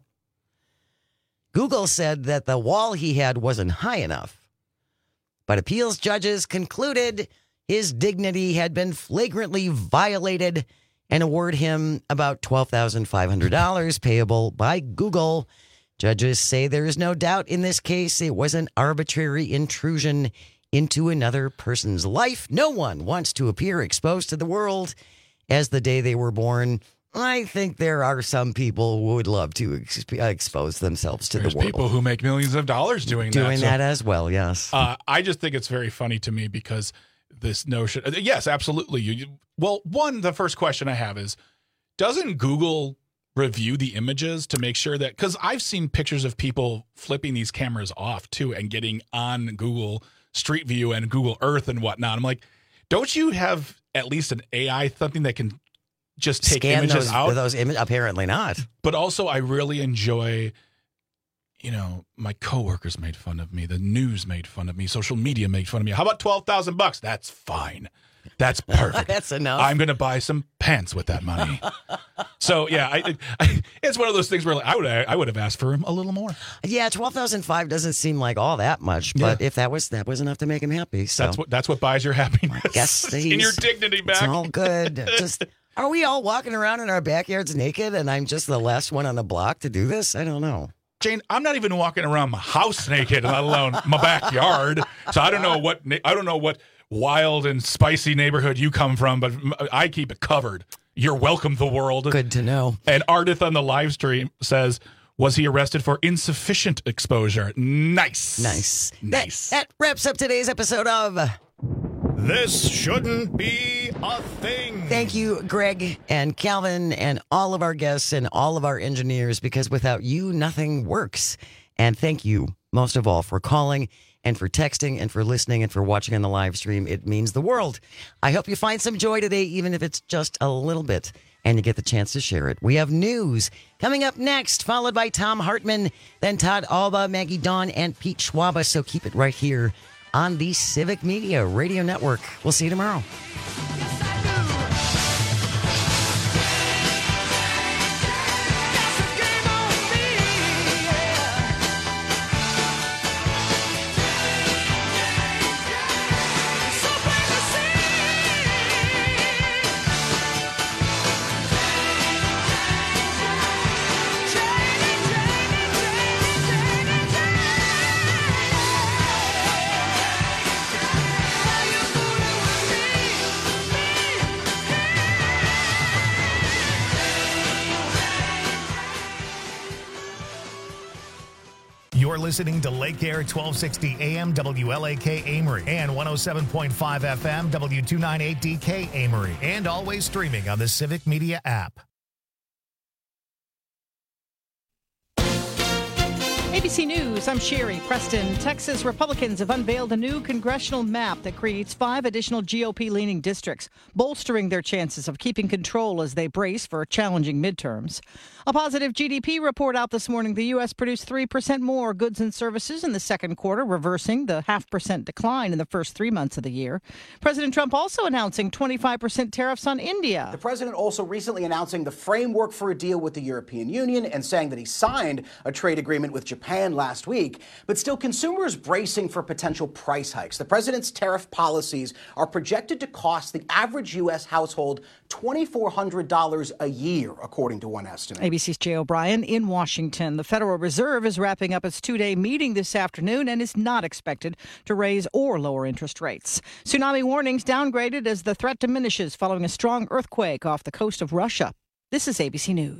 Google said that the wall he had wasn't high enough, but appeals judges concluded his dignity had been flagrantly violated and award him about $12,500 payable by Google. Judges say there is no doubt in this case it was an arbitrary intrusion into another person's life. No one wants to appear exposed to the world as the day they were born. I think there are some people who would love to expose themselves to There's the world. people who make millions of dollars doing that as well, yes. I just think it's very funny to me because this notion, yes, absolutely. Well, the first question I have is, doesn't Google review the images to make sure that, because I've seen pictures of people flipping these cameras off too and getting on Google Street View and Google Earth and whatnot. I'm like, don't you have at least an AI, something that can just take Scan images out? Those images? Apparently not. But also I really enjoy, my coworkers made fun of me. The news made fun of me. Social media made fun of me. How about $12,000? That's fine. That's perfect. That's enough. I'm going to buy some pants with that money. So yeah, it's one of those things where I would have asked for him a little more. Yeah, $12,500 doesn't seem like all that much, but if that was enough to make him happy, so that's what buys your happiness. I guess in your dignity back. It's all good. Just are we all walking around in our backyards naked, and I'm just the last one on the block to do this? I don't know. Jane, I'm not even walking around my house naked, let alone my backyard. So I don't know what wild and spicy neighborhood you come from, but I keep it covered. You're welcome, the world. Good to know. And Ardith on the live stream says, was he arrested for insufficient exposure? Nice. That wraps up today's episode of This Shouldn't Be a Thing. Thank you, Greg and Calvin and all of our guests and all of our engineers, because without you, nothing works. And thank you, most of all, for calling and for texting and for listening and for watching on the live stream. It means the world. I hope you find some joy today, even if it's just a little bit, and you get the chance to share it. We have news coming up next, followed by Tom Hartman, then Todd Alba, Maggie Dawn, and Pete Schwaba. So keep it right here on the Civic Media Radio Network. We'll see you tomorrow. You're listening to Lake Air 1260 AM WLAK Amory and 107.5 FM W298DK Amory, and always streaming on the Civic Media app. ABC News, I'm Sherry Preston. Texas Republicans have unveiled a new congressional map that creates 5 additional GOP-leaning districts, bolstering their chances of keeping control as they brace for challenging midterms. A positive GDP report out this morning. The U.S. produced 3% more goods and services in the second quarter, reversing the 0.5% decline in the first 3 months of the year. President Trump also announcing 25% tariffs on India. The president also recently announcing the framework for a deal with the European Union and saying that he signed a trade agreement with Japan last week, but still consumers bracing for potential price hikes. The president's tariff policies are projected to cost the average U.S. household $2,400 a year, according to one estimate. ABC's Jay O'Brien in Washington. The Federal Reserve is wrapping up its 2-day meeting this afternoon and is not expected to raise or lower interest rates. Tsunami warnings downgraded as the threat diminishes following a strong earthquake off the coast of Russia. This is ABC News.